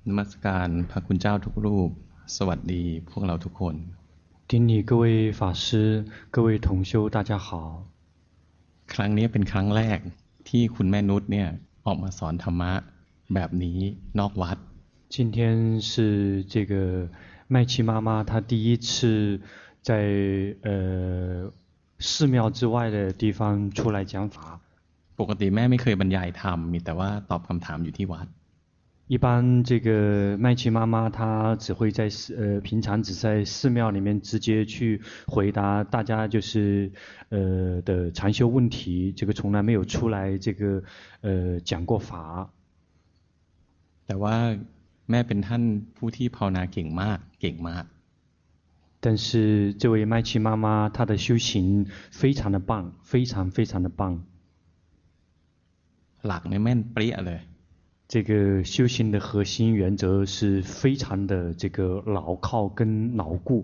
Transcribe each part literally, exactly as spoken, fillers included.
นมัสการพระคุณเจ้าทุกรูปสวัสดีพวกเราทุกคน顶礼各位法师，各位同修，大家好。 ครั้งนี้เป็นครั้งแรกที่คุณแม่นุชเนี่ยออกมาสอนธรรมะแบบนี้นอกวัด今天是这个麦琪妈妈她第一次在呃寺庙之外的地方出来讲法。 ปกติแม่ไม่เคยบรรยายธรรมมีแต่ว่าตอบคำถามอยู่ที่วัด一般这个麦琪妈妈她只会在呃平常只在寺庙里面直接去回答大家就是呃的禅修问题，这个从来没有出来这个呃讲过法。 แต่ว่าแม่เป็นท่านผู้ที่ภาวนาเก่งมากเก่งมาก但是这位麦琪妈妈她的修行非常的棒，非常非常的棒。 หลักเนี่ยแม่นเปรี้ยเลย这个修行的核心原则是非常的这个牢靠跟牢固。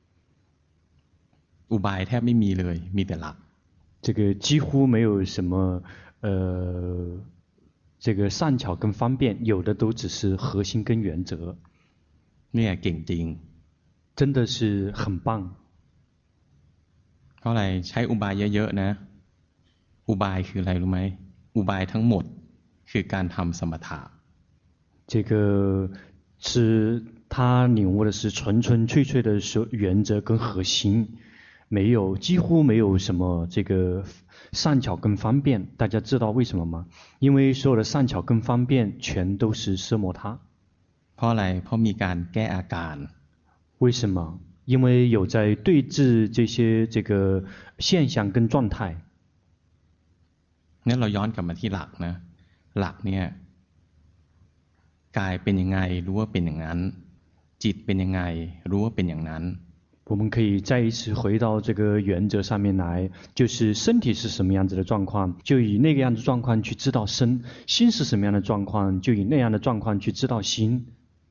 อุบายแทบไม่มีเลยมีแต่หลัก这个几乎没有什么呃这个善巧跟方便，有的都只是核心跟原则。 เนี่ยเก่งจริง真的是很棒。 เพราะอะไรใช้อุบายเยอะๆนะอุบายคืออะไรรู้ไหมอุบายทั้งหมดคือการทำสมถะ这个是他领悟的是纯纯粹粹的原则跟核心，没有几乎没有什么这个善巧跟方便。大家知道为什么吗？因为所有的善巧跟方便全都是奢摩他。 เพราะอะไรเพราะมีการแก้อาการ为什么？因为有在对治这些这个现象跟状态。 งั้นเราย้อนกลับมาที่หลักนะหลักเนี่ยกายเป็นยังไงรู้ว่าเป็นอย่างนั้นจิตเป็นยังไงรู้ว่าเป็นอย่างนั้น我们可以再一次回到这个原则上面来，就是身体是什么样子的状况，就以那个样子状况去知道身；心是什么样的状况，就以那样的状况去知道心。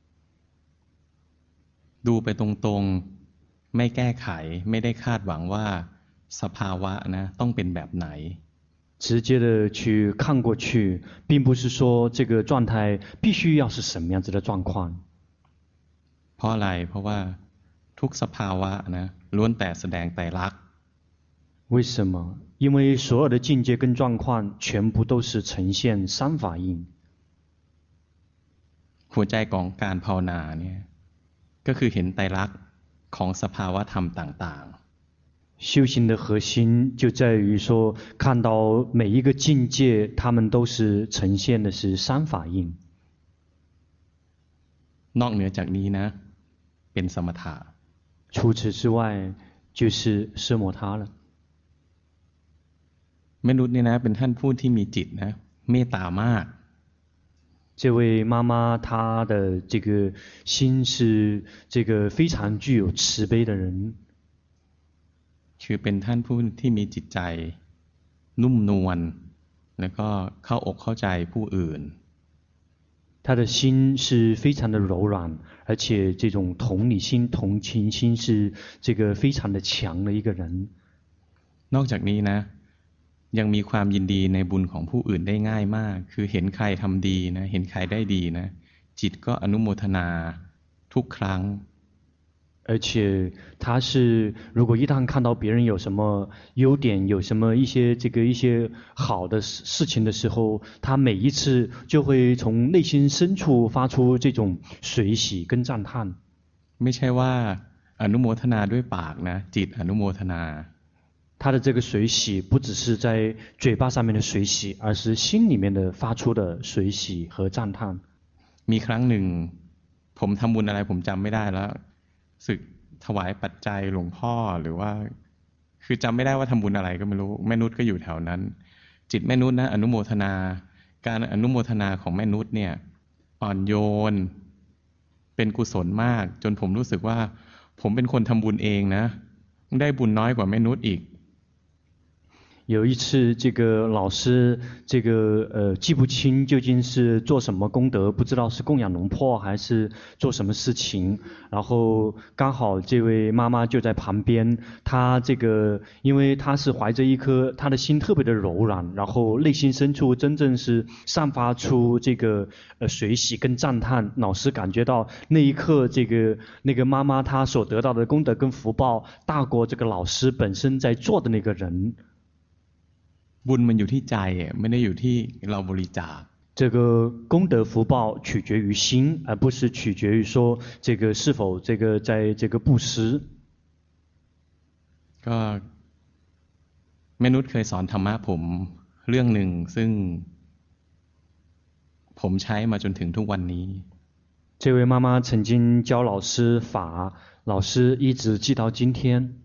ดูไปตรงๆไม่แก้ไขไม่ได้คาดหวังว่าสภาวะนะต้องเป็นแบบไหน直接的去看过去，并不是说这个状态必须要是什么样子的状况。 เพราะอะไรเพราะว่าทุกสภาวะนะล้วนแต่แสดงไตรลักษณ์为什么？因为所有的境界跟状况全部都是呈现三法印。 หัวใจของการภาวนาเนี่ยก็คือเห็นไตรลักษณ์ของสภาวะธรรมต่างๆ修行的核心就在于说，看到每一个境界，他们都是呈现的是三法印。 นอกเหนือจากนี้นะเป็นสมถะ除此之外，就是奢摩他了。 แม่นุชเนี่ยนะเป็นท่านผู้ที่มีจิตนะเมตตามาก这位妈妈，她的这个心是这个非常具有慈悲的人。 คือเป็นท่านผู้ที่มีจิตใจนุ่มนวลแล้วก็เข้าอกเข้าใจผู้อื่น他的心是非常的柔软，而且这种同理心、同情心是这个非常的强的一个人。 นอกจากนี้นะยังมีความยินดีในบุญของผู้อื่นได้ง่ายมากคือเห็นใครทำดีนะเห็นใครได้ดีนะจิตก็อนุโมทนาทุกครั้ง而且他是，如果一旦看到别人有什么优点，有什么一些这个一些好的事情的时候，他每一次就会从内心深处发出这种随喜跟赞叹。 ไม่ใช่ว่าอนุโมทนาด้วยปากนะจิตอนุโมทนา他的这个随喜不只是在嘴巴上面的随喜，而是心里面的发出的随喜和赞叹。 มีครั้งหนึ่งผมทำบุญอะไรผมจำไม่ได้แล้วสึกถวายปัจจัยหลวงพ่อหรือว่าคือจำไม่ได้ว่าทำบุญอะไรก็ไม่รู้แม่นุชก็อยู่แถวนั้นจิตแม่นุชนะอนุโมทนาการอนุโมทนาของแม่นุชเนี่ยอ่อนโยนเป็นกุศลมากจนผมรู้สึกว่าผมเป็นคนทำบุญเองนะได้บุญน้อยกว่าแม่นุชอีก有一次，这个老师，这个呃记不清究竟是做什么功德，不知道是供养龙婆还是做什么事情。然后刚好这位妈妈就在旁边，她这个因为她是怀着一颗她的心特别的柔软，然后内心深处真正是散发出这个呃随喜跟赞叹。老师感觉到那一刻，这个那个妈妈她所得到的功德跟福报大过这个老师本身在做的那个人。 บุญมันอยู่ที่ใจไม่ได้อยู่ที่เราบริจาค这个功德福报取决于心，而不是取决于说这个是否这个在这个布施。 ก็แม่นุชเคยสอนธรรมะผมเรื่องหนึ่งซึ่งผมใช้มาจนถึงทุกวันนี้这位妈妈曾经教老师法，老师一直记到今天。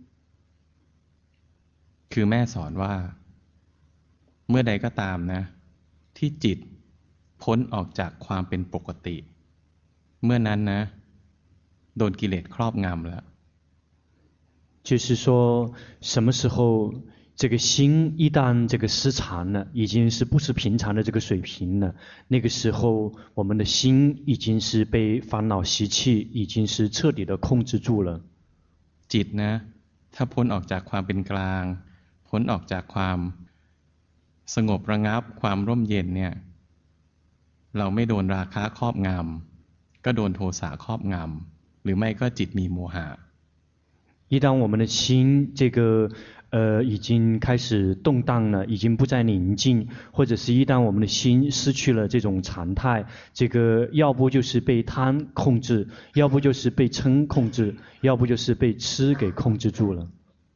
คือแม่สอนว่าเมื่อใดก็ตามนะที่จิตพ้นออกจากความเป็นปกติเมื่อนั้นนะโดนกิเลสครอบงำแล้ว就是说什么时候这个心一旦这个失常了，已经是不是平常的这个水平了，那个时候我们的心已经是被烦恼习气已经是彻底的控制住了。 จิตนะถ้าพ้นออกจากความเป็นกลางพ้นออกจากความสงบระงับความร่มเย็นเนี่ยเราไม่โดนราคะครอบงำก็โดนโทสะครอบงำหรือไม่ก็จิตมีโมหะ一旦我们的心这个呃已经开始动荡了，已经不再宁静，或者是一旦我们的心失去了这种常态，这个要不就是被贪控制，要不就是被嗔控制，要不就是被吃给控制住了。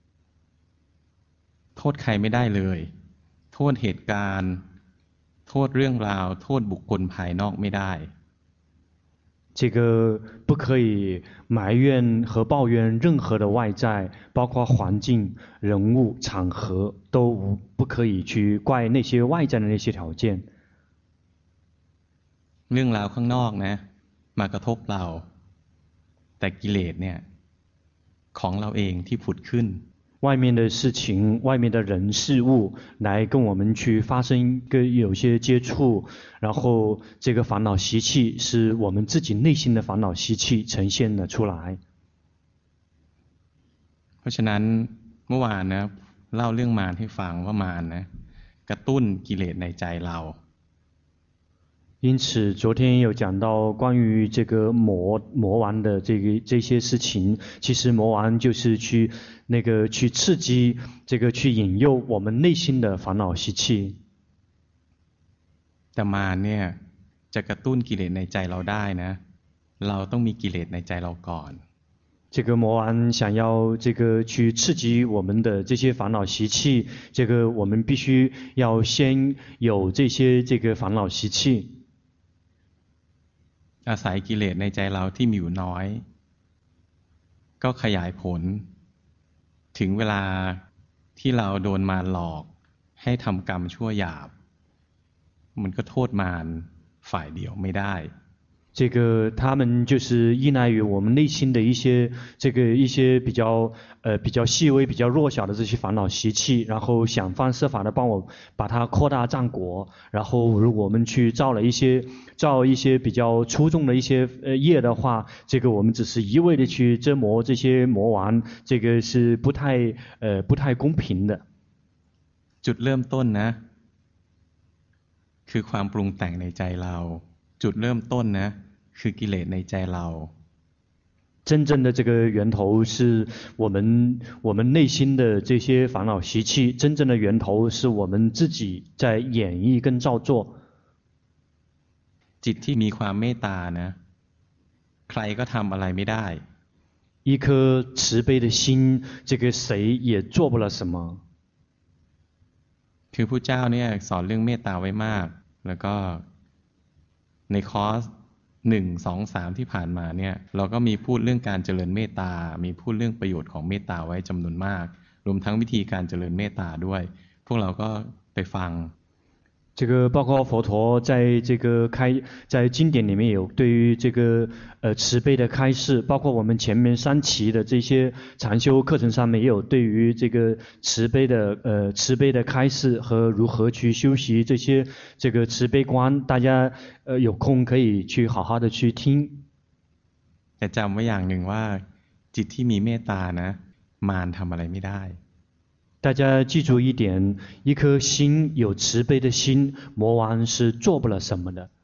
โทษใครไม่ได้เลยโทษเหตุการณ์โทษเรื่องราวโทษบุคคลภายนอกไม่ได้这个不可以埋怨和抱怨任何的外在，包括环境、人物、场合，都不可以去怪那些外在的那些条件。 เรื่องราวข้างนอกนะมากระทบเราแต่กิเลสเนี่ยของเราเองที่ผุดขึ้น外面的事情、外面的人事物来跟我们去发生跟有些接触，然后这个烦恼习气是我们自己内心的烦恼习气呈现了出来。 เพราะฉะนั้นเมื่อวานนะเล่าเรื่องมารให้ฟังว่ามารนะกระตุ้นกิเลสในใจเรา因此，昨天有讲到关于这个魔魔王的这个这些事情，其实魔王就是去那个去刺激这个去引诱我们内心的烦恼习气。 แต่มารเนี่ยจะกระตุ้นกิเลสในใจเราได้นะเราต้องมีกิเลสในใจเราก่อน这个魔王想要这个去刺激我们的这些烦恼习气，这个我们必须要先有这些这个烦恼习气。 อาศัยกิเลสในใจเราที่มีอยู่น้อยก็ขยายผลถึงเวลาที่เราโดนมารหลอกให้ทำกรรมชั่วหยาบมันก็โทษมารฝ่ายเดียวไม่ได้这个他们就是依赖于我们内心的一些这个一些比较呃比较细微、比较弱小的这些烦恼习气，然后想方设法的帮我把它扩大战果。然后如果我们去造了一些造一些比较粗重的一些呃业的话，这个我们只是一味的去折磨这些魔王，这个是不太呃不太公平的。 จุดเริ่มต้นนะคือความปรุงแต่งในใจเราจุดเริ่มต้นนะคือกิเลสในใจเรา真正的这个源头是我们我们内心的这些烦恼习气，真正的源头是我们自己在演绎跟造作。 จิตที่มีความเมตตานะใครก็ทำอะไรไม่ได้一颗慈悲的心，这个谁也做不了什么。 คือพระเจ้าเนี่ยสอนเรื่องเมตตาไว้มากแล้วก็ในคอร์สหนึ่งสองสามที่ผ่านมาเนี่ยเราก็มีพูดเรื่องการเจริญเมตตามีพูดเรื่องประโยชน์ของเมตตาไว้จำนวนมากรวมทั้งวิธีการเจริญเมตตาด้วยพวกเราก็ไปฟัง这个包括佛陀在这个开在经典里面有对于这个呃慈悲的开示，包括我们前面三期的这些禅修课程上面也有对于这个慈悲的呃慈悲的开示和如何去修习这些这个慈悲观，大家呃有空可以去好好的去听。 แต่จำไว้อย่างหนึ่งว่าจิตที่มีเมตตานะมารทำอะไรไม่ได้大家记住一点，一颗心有慈悲的心，魔王是做不了什么的。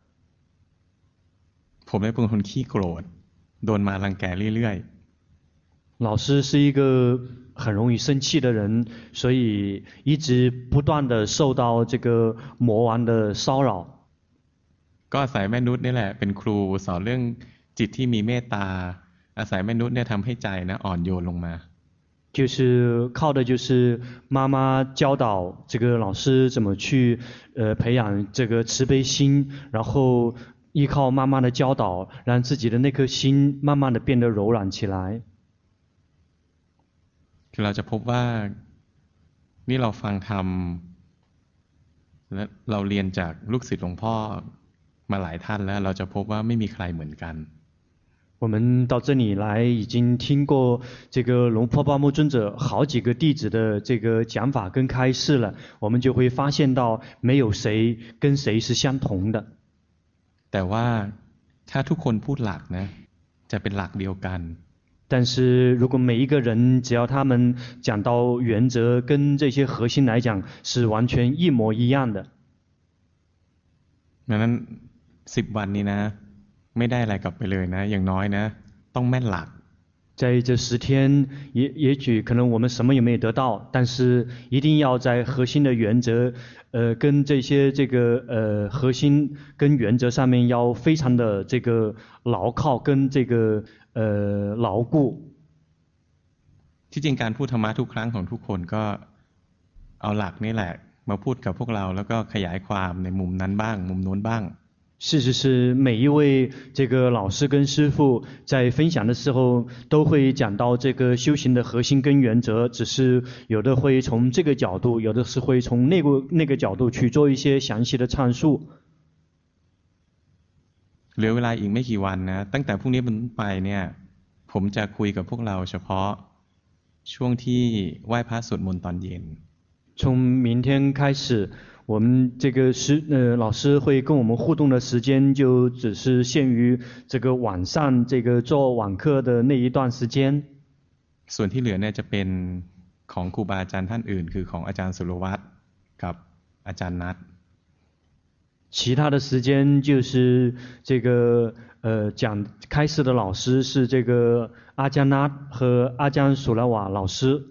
ผมเป็นคนขี้โกรธโดนมารรังแกเรื่อยๆ老师是一个很容易生气的人，所以一直不断的受到这个魔王的骚扰。 ก็อาศัยแม่นุชนี่แหละเป็นครูสอนเรื่องจิตที่มีเมตตาอาศัยแม่นุชเนี่ยทำให้ใจนะอ่อนโยนลงมา就是靠的就是妈妈教导这个老师怎么去呃培养这个慈悲心，然后依靠妈妈的教导，让自己的那颗心慢慢的变得柔软起来。 คือเราจะพบว่านี่เราฟังธรรมและเราเรียนจากลูกศิษย์หลวงพ่อมาหลายท่านแล้วเราจะพบว่าไม่มีใครเหมือนกัน我们到这里来已经听过这个龙婆巴木尊者好几个弟子的这个讲法跟开示了，我们就会发现到没有谁跟谁是相同的。 แต่ว่าถ้าทุกคนพูดหลักนะจะเป็นหลักเดียวกัน但是如果每一个人只要他们讲到原则跟这些核心来讲是完全一模一样的。 ดังนั้นสิบวันนี้นะไม่ได้อะไรกลับไปเลยนะอย่างน้อยนะต้องแม่นหลัก在这十天也也许可能我们什么也没有得到，但是一定要在核心的原则呃跟这些这个呃核心跟原则上面要非常的这个牢靠跟这个呃牢固。 ที่จริงการพูดธรรมะทุกครั้งของทุกคนก็เอาหลักนี่แหละมาพูดกับพวกเราแล้วก็ขยายความในมุมนั้นบ้างมุมโน้นบ้าง事实是每一位这个老师跟师父在分享的时候都会讲到这个修行的核心跟原则，只是有的会从这个角度，有的是会从那个那个角度去做一些详细的阐述。 เหลือเวลาอีกไม่กี่วันนะตั้งแต่พรุ่งนี้เป็นไปเนี่ยผมจะคุยกับพวกเราเฉพาะช่วงที่ไหว้พระสวดมนต์ตอนเย็น从明天开始我们这个师呃老师会跟我们互动的时间就只是限于这个晚上这个做晚课的那一段时间。 ส่วนที่เหลือเนี่ยจะเป็นของครูบาอาจารย์ท่านอื่นคือของอาจารย์สุรวัตรกับอาจารย์นัท其他的时间就是这个呃讲开示的老师是这个阿江纳和阿江苏拉瓦老师。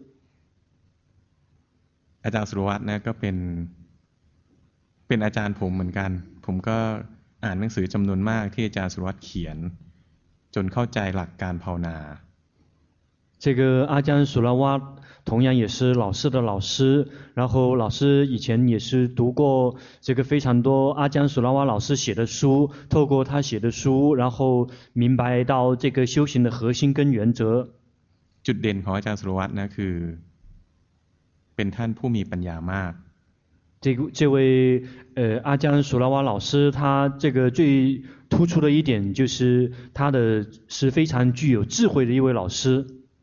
อาจารย์สุรวัตรเนี่ยก็เป็นเป็นอาจารย์ผมเหมือนกันผมก็อ่านหนังสือจำนวนมากที่อาจารย์สุรวัตรเขียนจนเข้าใจหลักการภาวนา这个阿江苏拉瓦同样也是老师的老师，然后老师以前也是读过这个非常多阿江苏拉瓦老师写的书，透过他写的书，然后明白到这个修行的核心跟原则。 จุดเด่นของอาจารย์สุรวัตรนะคือเป็นท่านผู้มีปัญญามาก这个这位呃阿江苏拉瓦老师，他这个最突出的一点就是他的是非常具有智慧的一位老师。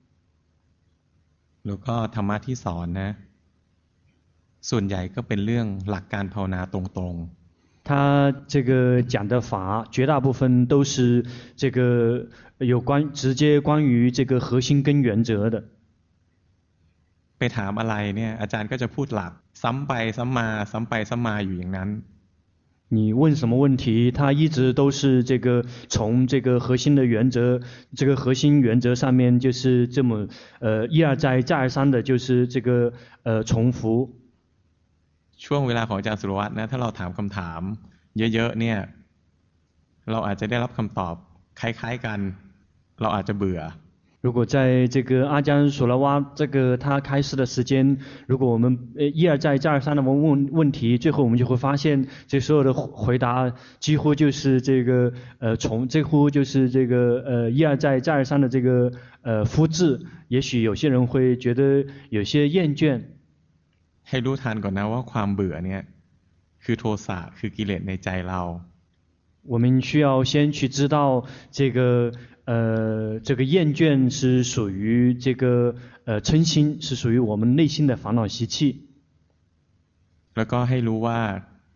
แล้วก็ธรรมะที่สอนนะส่วนใหญ่ก็เป็นเรื่องหลักการภาวนาตรงๆ他这个讲的法绝大部分都是这个有关直接关于这个核心跟原则的。 ไปถามอะไรเนี่ยอาจารย์ก็จะพูดหลักซ้ำไปซ้ำมาซ้ำไปซ้ำมาอยู่อย่างนั้น你问什么问题他一直都是这个从这个核心的原则这个核心原则上面就是这么呃一而再再而三的就是这个呃重复ช่วงเวลาของอาจารย์สุรวัตรนะถ้าเราถามคำถามเยอะๆเนี่ยเราอาจจะได้รับคำตอบคล้ายๆกันเราอาจจะเบื่อ如果在这个阿江索拉瓦这个他开示的时间，如果我们呃一而再再而三的问问问题，最后我们就会发现，这所有的回答几乎就是这个呃从几乎就是这个呃一而再再而三的这个呃复制，也许有些人会觉得有些厌倦。 ให้รู้ทันก่อนนะว่าความเบื่อเนี่ยคคือโทสะคือกิเลสในใจเรา我们需要先去知道这个呃这个厌倦是属于这个呃嗔心，是属于我们内心的烦恼习气。 แล้วก็ให้รู้ว่า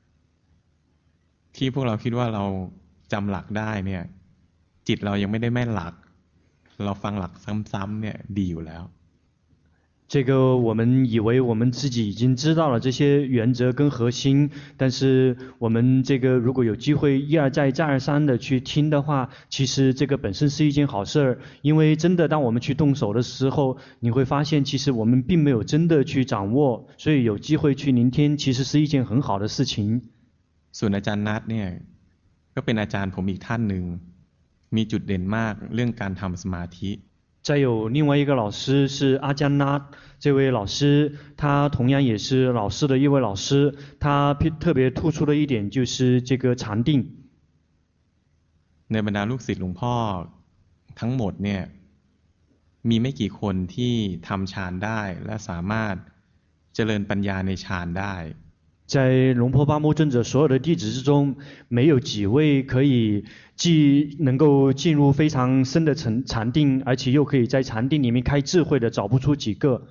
ที่พวกเราคิดว่าเราจำหลักได้เนี่ยจิตเรายังไม่ได้แม่นหลักเราฟังหลักซ้ำๆเนี่ยดีอยู่แล้ว这个我们以为我们自己已经知道了这些原则跟核心，但是我们这个如果有机会一而再再而三的去听的话，其实这个本身是一件好事儿，因为真的当我们去动手的时候，你会发现其实我们并没有真的去掌握，所以有机会去聆听其实是一件很好的事情。 ส่วนอาจารย์นัทเนี่ยก็เป็นอาจารย์ผมอีกท่านหนึ่งมีจุดเด่นมากเรื่องการทำสมาธิ再有另外一个老师是阿姜那，这位老师他同样也是老师的一位老师，他特别突出的一点就是这个禅定。 ในบรรดาลูกศิษย์หลวงพ่อทั้งหมดเนี่ยมีไม่กี่คนที่ทำฌานได้และสามารถเจริญปัญญาในฌานได้在龙婆巴木尊者所有的弟子之中，没有几位可以既能够进入非常深的禅禅定，而且又可以在禅定里面开智慧的，找不出几个。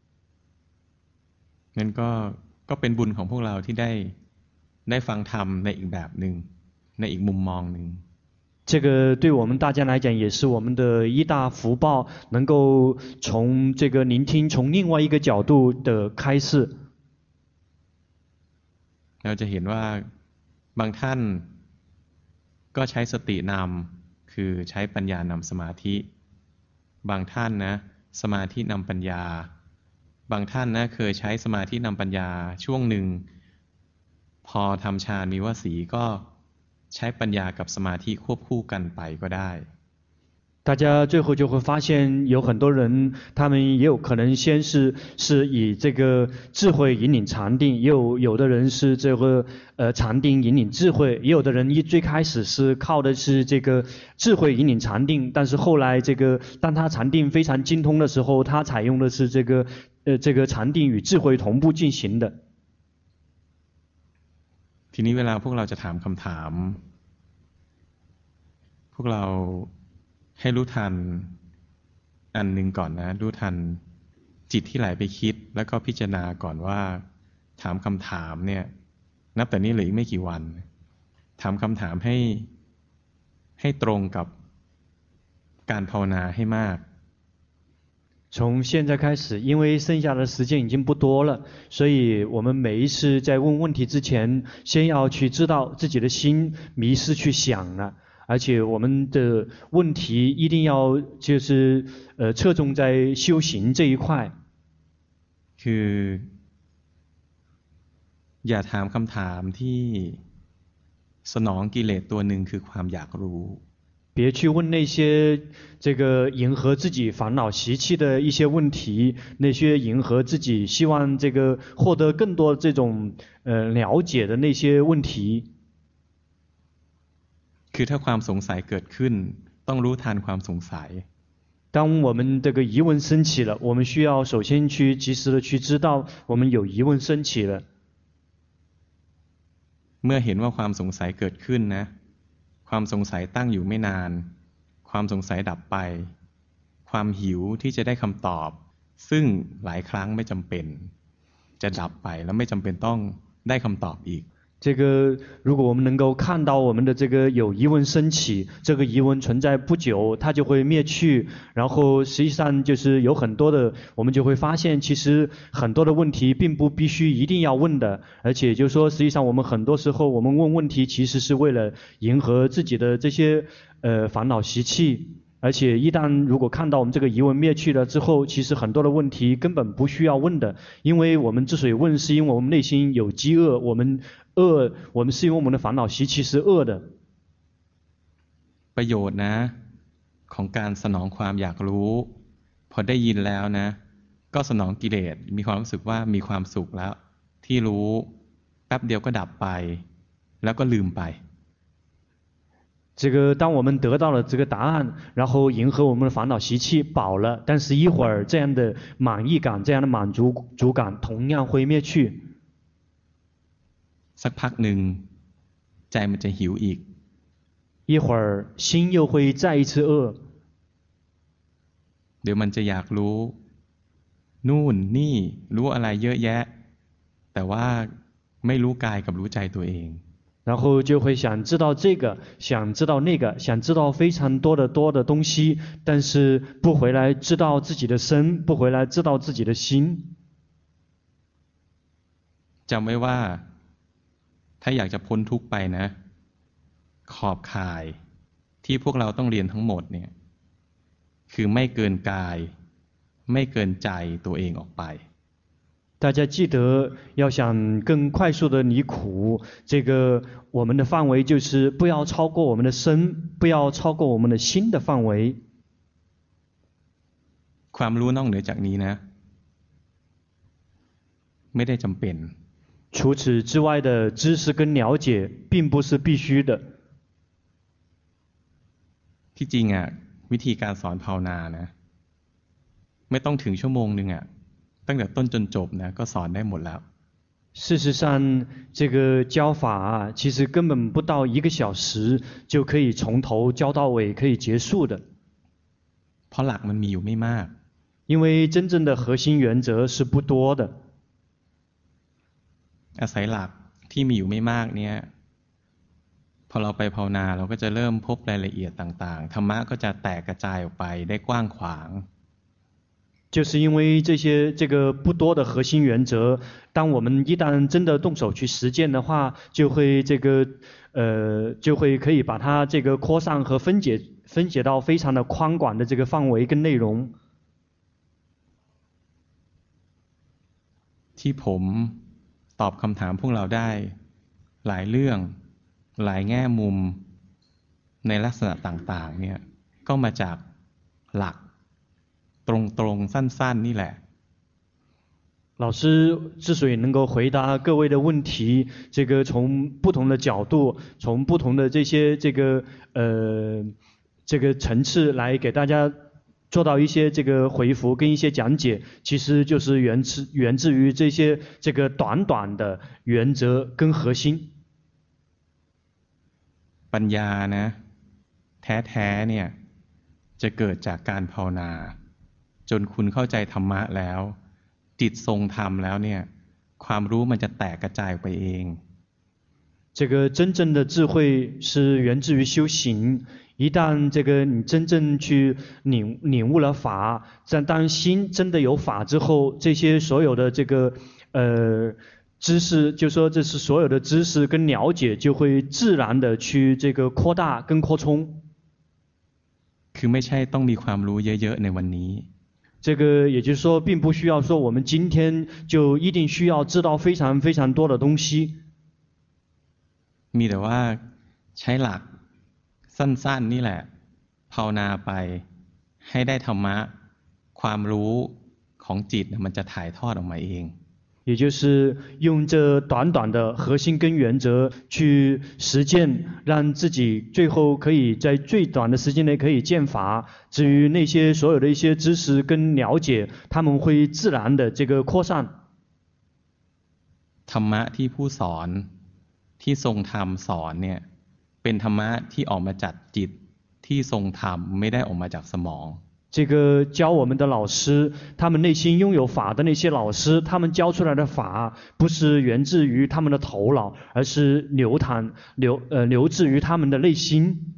งั้นก็ก็เป็นบุญของพวกเราที่ได้ได้ฟังธรรมในอีกแบบหนึ่งในอีกมุมมองหนึ่ง这个对我们大家来讲也是我们的一大福报，能够从这个聆听，从另外一个角度的开示。 เราจะเห็นว่าบางท่านก็ใช้สตินำคือใช้ปัญญานำสมาธิบางท่านนะสมาธินำปัญญาบางท่านนะเคยใช้สมาธินำปัญญาช่วงหนึ่งพอทำฌานมีวสีก็ใช้ปัญญากับสมาธิควบคู่กันไปก็ได้大家最后就会发现，有很多人，他们也有可能先是是以这个智慧引领禅定，也有有的人是这个呃禅定引领智慧，也有的人一最开始是靠的是这个智慧引领禅定，但是后来这个当他禅定非常精通的时候，他采用的是这个呃这个禅定与智慧同步进行的。 ทีนี้เวลาพวกเราจะถามคำถามพวกเราให้รู้ทันอันหนึ่งก่อนนะรู้ทันจิตที่ไหลไปคิดแล้วก็พิจารณาก่อนว่าถามคำถามเนี่ยนับแต่นี้เหลืออีกไม่กี่วันถามคำถามให้ให้ตรงกับการภาวนาให้มาก从现在开始，因为剩下的时间已经不多了，所以我们每一次在问问题之前，先要去知道自己的心迷失去想了。而且我们的问题一定要就是呃侧重在修行这一块。 คืออย่าถามคำถามที่สนองกิเลสตัวหนึ่งคือความอยากรู้别去问那些这个迎合自己烦恼习气的一些问题，那些迎合自己希望这个获得更多这种呃了解的那些问题。 คือถ้าความสงสัยเกิดขึ้นต้องรู้ทันความสงสัย当我们这个疑问升起了，我们需要首先去及时的去知道我们有疑问升起了。 เมื่อเห็นว่าความสงสัยเกิดขึ้นนะความสงสัยตั้งอยู่ไม่นานความสงสัยดับไปความหิวที่จะได้คำตอบซึ่งหลายครั้งไม่จำเป็นจะดับไปแล้วไม่จำเป็นต้องได้คำตอบอีก这个如果我们能够看到我们的这个有疑问升起，这个疑问存在不久它就会灭去，然后实际上就是有很多的我们就会发现其实很多的问题并不必须一定要问的，而且就是说实际上我们很多时候我们问问题其实是为了迎合自己的这些呃烦恼习气，而且一旦如果看到我们这个疑问灭去了之后，其实很多的问题根本不需要问的，因为我们之所以问是因为我们内心有饥饿，我们饿，我们是因为我们的烦恼习气是饿的。 ประโยชน์นะของการสนองความอยากรู้พอได้ยินแล้วนะก็สนองกิเลสมีความรู้สึกว่ามีความสุขแล้วที่รู้แป๊บเดียวก็ดับไปแล้วก็ลืมไป这个当我们得到了这个答案，然后迎合我们的烦恼习气饱了，但是一会儿这样的满意感，这样的满足足感同样会灭去。 สักพักหนึ่งใจมันจะหิวอีก一会儿心又会再一次饿เดี๋ยวมันจะอยากรู้นู่นนี่รู้อะไรเยอะแยะแต่ว่าไม่รู้กายกับรู้ใจตัวเอง然后就会想知道这个想知道那个想知道非常多的多的东西但是不回来知道自己的身不回来知道自己的心จำไว้ว่าถ้าอยากจะพ้นทุกข์ไปนะขอบข่ายที่พวกเราต้องเรียนทั้งหมดเนี่ยคือไม่เกินกายไม่เกินใจตัวเองออกไป大家记得要想更快速的离苦这个我们的范围就是不要超过我们的身不要超过我们的心的范围ความรู้นอกเหนือจากนี้นะไม่ได้จำเป็น除此之外的知识跟了解并不是必须的ที่จริงอ่ะวิธีการสอนภาวนานะไม่ต้องถึงชั่วโมงนึงอ่ะตั้งแต่ต้นจนจบนะก็สอนได้หมดแล้ว事实上这个教法啊其实根本不到一个小时就可以从头教到尾可以结束的เพราะหลักมันมีอยู่ไม่มาก因为真正的核心原则是不多的อาศัยหลักที่มีอยู่ไม่มากเนี่ยพอเราไปภาวนาเราก็จะเริ่มพบรายละเอียดต่างๆธรรมะก็จะแตกกระจายออกไปได้กว้างขวาง就是因为这些这个不多的核心原则当我们一旦真的动手去实践的话就会这个呃就会可以把它这个扩散和分解分解到非常的宽广的这个范围跟内容ที่ผมตอบคำถามพวกเราได้หลายเรื่องหลายแง่มุมในลักษณะต่างๆเนี่ยก็มาจากหลักตรงๆสั้นๆนี่แหละ老师之所以能够回答各位的问题这个从不同的角度从不同的这些这个呃这个层次来给大家做到一些这个回复跟一些讲解其实就是源自源自于这些这个短短的原则跟核心ปัญญานะแท้ๆเนี่ยจะเกิดจากการภาวนาจนคุณเข้าใจธรรมะแล้วจิตทรงธรรมแล้วเนี่ยความรู้มันจะแตกกระจายไปเอง这个真正的智慧是源自于修行一旦这个你真正去领领悟了法在当心真的有法之后这些所有的这个呃知识就说这是所有的知识跟了解就会自然的去这个扩大跟扩充คือไม่ใช่ต้องมีความรู้เยอะๆในวันนี้这个也就是说并不需要说我们今天就一定需要知道非常非常多的东西มีแต่ว่าใช้หลักสั้นๆนี่แหละภาวนาไปให้ได้ธรรมะความรู้ของจิตมันจะถ่ายทอดออกมาเอง也就是用这短短的核心跟原则去实践让自己最后可以在最短的时间内可以见法至于那些所有的一些知识跟了解他们会自然的这个扩散ธรรมะที่ผู้สอนที่ทรงธรรมสอนเนี่ยเป็นธรรมะที่ออกมาจากจิตที่ทรงธรรมไม่ได้ออกมาจากสมอง这个教我们的老师他们内心拥有法的那些老师他们教出来的法不是源自于他们的头脑而是流淌流呃流自于他们的内心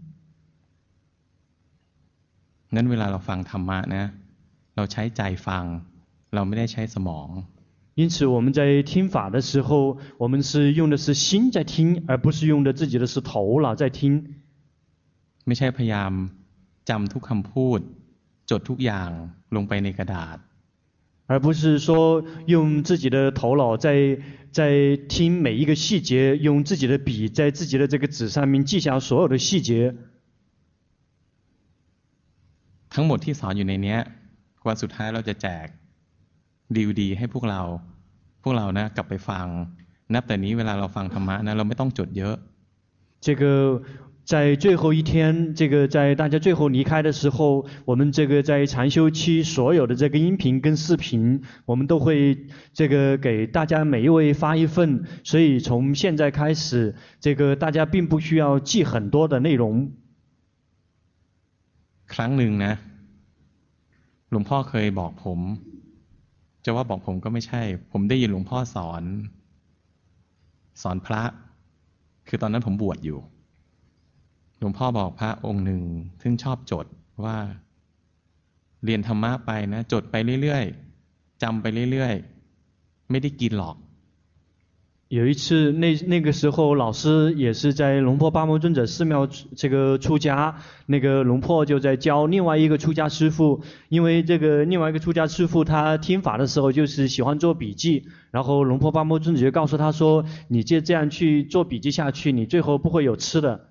งั้นเวลาเราฟังธรรมะนะเราใช้ใจฟังเราไม่ได้ใช้สมอง因此我们在听法的时候我们是用的是心在听而不是用的自己的是头脑在听ไม่ใช่พยายามจำทุกคำพูดจดทุกอย่างลงไปในกระดาษ而不是说用自己的头脑在在听每一个细节用自己的笔在自己的这个纸上面记下所有的细节ทั้งหมดที่สอนอยู่ในนี้วันสุดท้ายเราจะแจกดีวดีให้พวกเราพวกเรานะกลับไปฟังนับแต่นี้เวลาเราฟังธรรมะนะเราไม่ต้องจดเยอะ这个在最后一天，这个在大家最后离开的时候，我们这个在禅修期所有的这个音频跟视频，我们都会这个给大家每一位发一份，所以从现在开始，这个大家并不需要记很多的内容。 ครั้งหนึ่งนะหลวงพ่อเคยบอกผมจะว่าบอกผมก็ไม่ใช่ผมได้ยินหลวงพ่อสอนสอนพระคือตอนนั้นผมบวชอยู่หลวงพ่อบอกพระองค์หนึ่งซึ่งชอบจดว่าเรียนธรรมะไปนะจดไปเรื่อยๆจำไปเรื่อยๆไม่ได้กินหรอก有一次，那那个时候，老师也是在龙坡巴摩尊者寺庙这个出家，那个龙坡就在教另外一个出家师父，因为这个另外一个出家师父他听法的时候就是喜欢做笔记，然后龙坡巴摩尊者就告诉他说：“你就这样去做笔记下去，你最后不会有吃的。”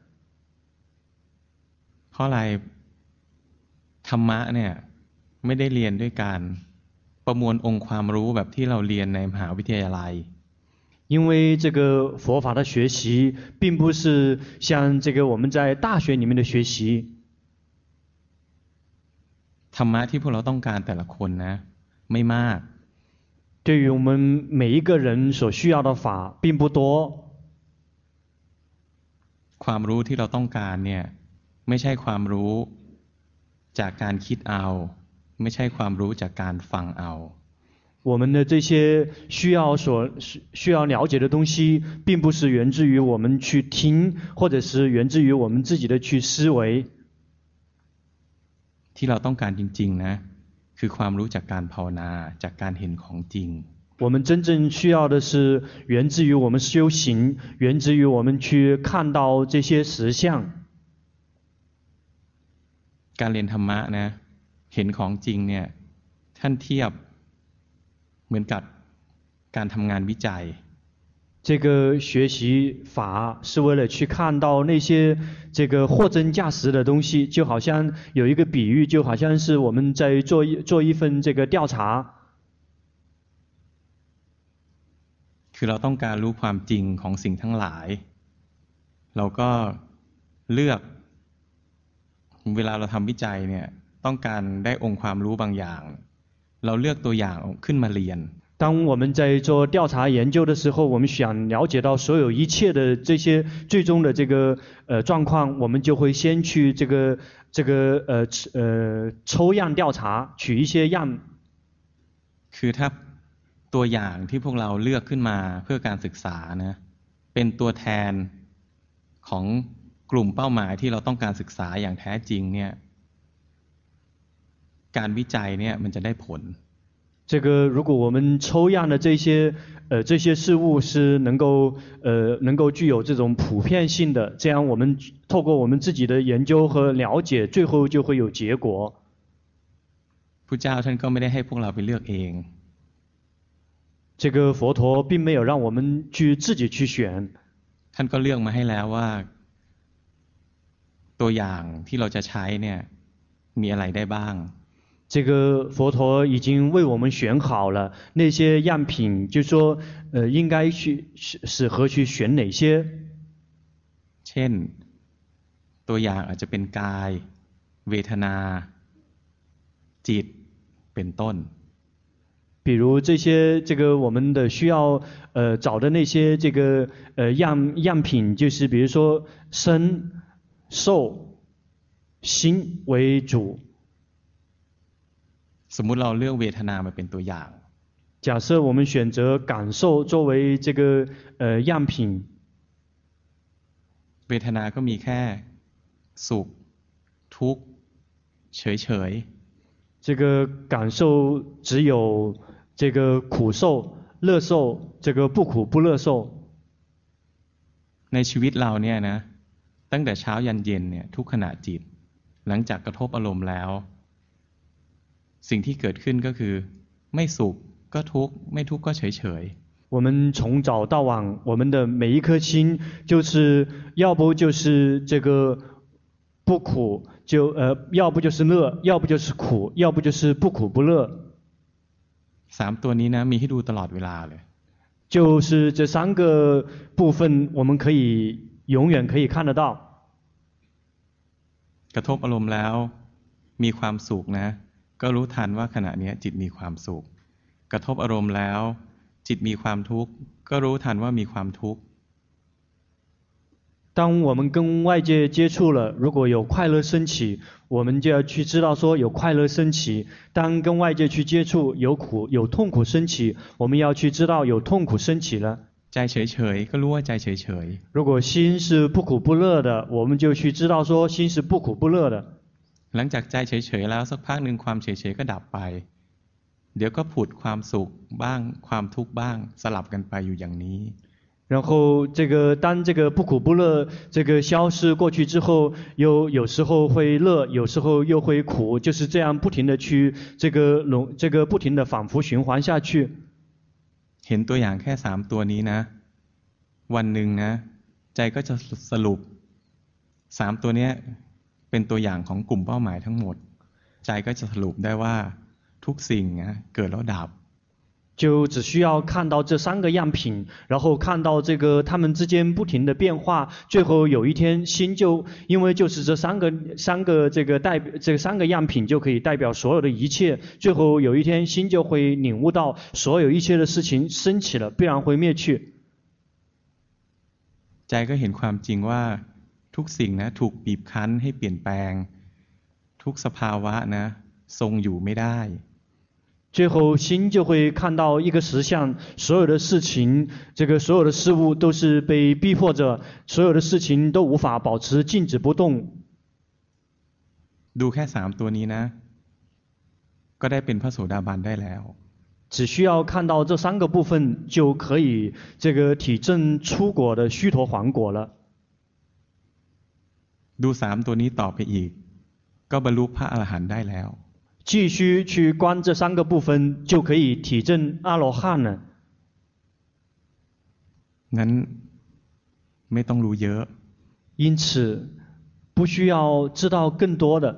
เพราะอะไรธรรมะเนี่ยไม่ได้เรียนด้วยการประมวลองค์ความรู้แบบที่เราเรียนในมหาวิทยาลัย因为这个佛法的学习，并不是像这个我们在大学里面的学习。 ธรรมะที่พวกเราต้องการแต่ละคนนะไม่มาก对于我们每一个人所需要的法并不多。 ความรู้ที่เราต้องการเนี่ยไม่ใช่ความรู้จากการคิดเอาไม่ใช่ความรู้จากการฟังเอา我们的这些需要所需要了解的东西，并不是源自于我们去听，或者是源自于我们自己的去思维。 ที่เราต้องการจริงๆนะคือความรู้จากการภาวนาจากการเห็นของจริง我们真正需要的是源自于我们修行，源自于我们去看到这些实相。 การเรียนธรรมะนะเห็นของจริงเนี่ยท่านเทียบเหมือนกับการทำงานวิจัย这个学习法是为了去看到那些这个货真价实的东西，就好像有一个比喻，就好像是我们在做一做一份这个调查。 คือเราต้องการรู้ความจริงของสิ่งทั้งหลายเราก็เลือกเวลาเราทำวิจัยเนี่ยต้องการได้องค์ความรู้บางอย่างเราเลือกตัวอย่างขึ้นมาเรียน当我们在做调查研究的时候，我们想了解到所有一切的这些最终的这个呃状况，我们就会先去这个这个呃呃抽样调查，取一些样。 คือถ้าตัวอย่างที่พวกเราเลือกขึ้นมาเพื่อการศึกษานะเป็นตัวแทนของกลุ่มเป้าหมายที่เราต้องการศึกษาอย่างแท้จริงเนี่ยการวิจัยเนี่ยมันจะได้ผล这个如果我们抽样的这些呃这些事物是能够呃能够具有这种普遍性的，这样我们透过我们自己的研究和了解，最后就会有结果。 พุทธเจ้าท่านก็ไม่ได้ให้พวกเราไปเลือกเอง这个佛陀并没有让我们去自己去选， ท่านก็เลือกมาให้แล้วว่าตัวอย่างที่เราจะใช้เนี่ยมีอะไรได้บ้าง这个佛陀已经为我们选好了那些样品，就说呃应该去适合去选哪些。 เช่นตัวอย่างอาจจะเป็นกายเวทนาจิตเป็นต้น比如这些这个我们的需要呃找的那些这个呃样样品，就是比如说身受心为主。 สมมุติเราเลือกเวทนามาเป็นตัวอย่าง假设我们选择感受作为这个呃样品เวทนาก็มีแค่สุขทุกข์เฉยๆ这个感受只有这个苦受乐受这个不苦不乐受ในชีวิตเราเนี่ยนะตั้งแต่เช้ายันเย็นเนี่ยทุกขณะจิตหลังจากกระทบอารมณ์แล้วสิ่งที่เกิดขึ้นก็คือไม่สุขก็ทุกข์ไม่ทุกข์ก็เฉยๆ我们从早到晚我们的每一颗心就是要不就是这个不苦就呃要不就是乐要不就是苦要不就是不苦不乐สามตัวนี้นะมีให้ดูตลอดเวลาเลย就是这三个部分我们可以永远可以看得到กระทบอารมณ์แล้วมีความสุขนะก็รู้ทันว่าขณะนี้จิตมีความสุขกระทบอารมณ์แล้วจิตมีความทุกข์ก็รู้ทันว่ามีความทุกข์当我们跟外界接触了，如果有快乐升起，我们就要去知道说有快乐升起；当跟外界去接触，有苦有痛苦升起，我们要去知道有痛苦升起了。 ใจเฉยๆก็รู้ว่าใจเฉยๆ如果心是不苦不乐的，我们就去知道说心是不苦不乐的。 หลังจากใจเฉยๆแล้วสักพักหนึ่งความเฉยๆก็ดับไปเดี๋ยวก็ผุดความสุขบ้างความทุกข์บ้างสลับกันไปอยู่อย่างนี้然后这个当这个不苦不乐这个消失过去之后，又有时候会乐，有时候又会苦，就是这样不停的去这个轮这个不停的反复循环下去。 เห็นตัวอย่างแค่สามตัวนี้นะวันหนึ่งนะใจก็จะสรุปสามตัวนี้เป็นตัวอย่างของกลุ่มเป้าหมายทั้งหมดใจก็จะสรุปได้ว่าทุกสิ่งนะเกิดแล้วดับ就只需要看到这三个样品，然后看到这个它们之间不停的变化，最后有一天心就因为就是这三个三个这个代这三个样品就可以代表所有的一切，最后有一天心就会领悟到所有一切的事情升起了必然会灭去。 ใจก็เห็นความจริงว่าทุกสิ่งนะถูกบีบคั้นให้เปลี่ยนแปลงทุกสภาวะนะทรงอยู่ไม่ได้最后心就会看到一个实相，所有的事情这个所有的事物都是被逼迫着，所有的事情都无法保持静止不动。 ดูแค่สามตัวนี้นะก็ได้เป็นพระโสดาบันได้แล้ว只需要看到这三个部分就可以这个体证出果的须陀洹果了。 ดูสามตัวนี้ต่อไปอีกก็บรรลุพระอรหันต์ได้แล้ว继续去观这三个部分就可以体证阿罗汉了。 งั้นไม่ต้องรู้เยอะ因此不需要知道更多的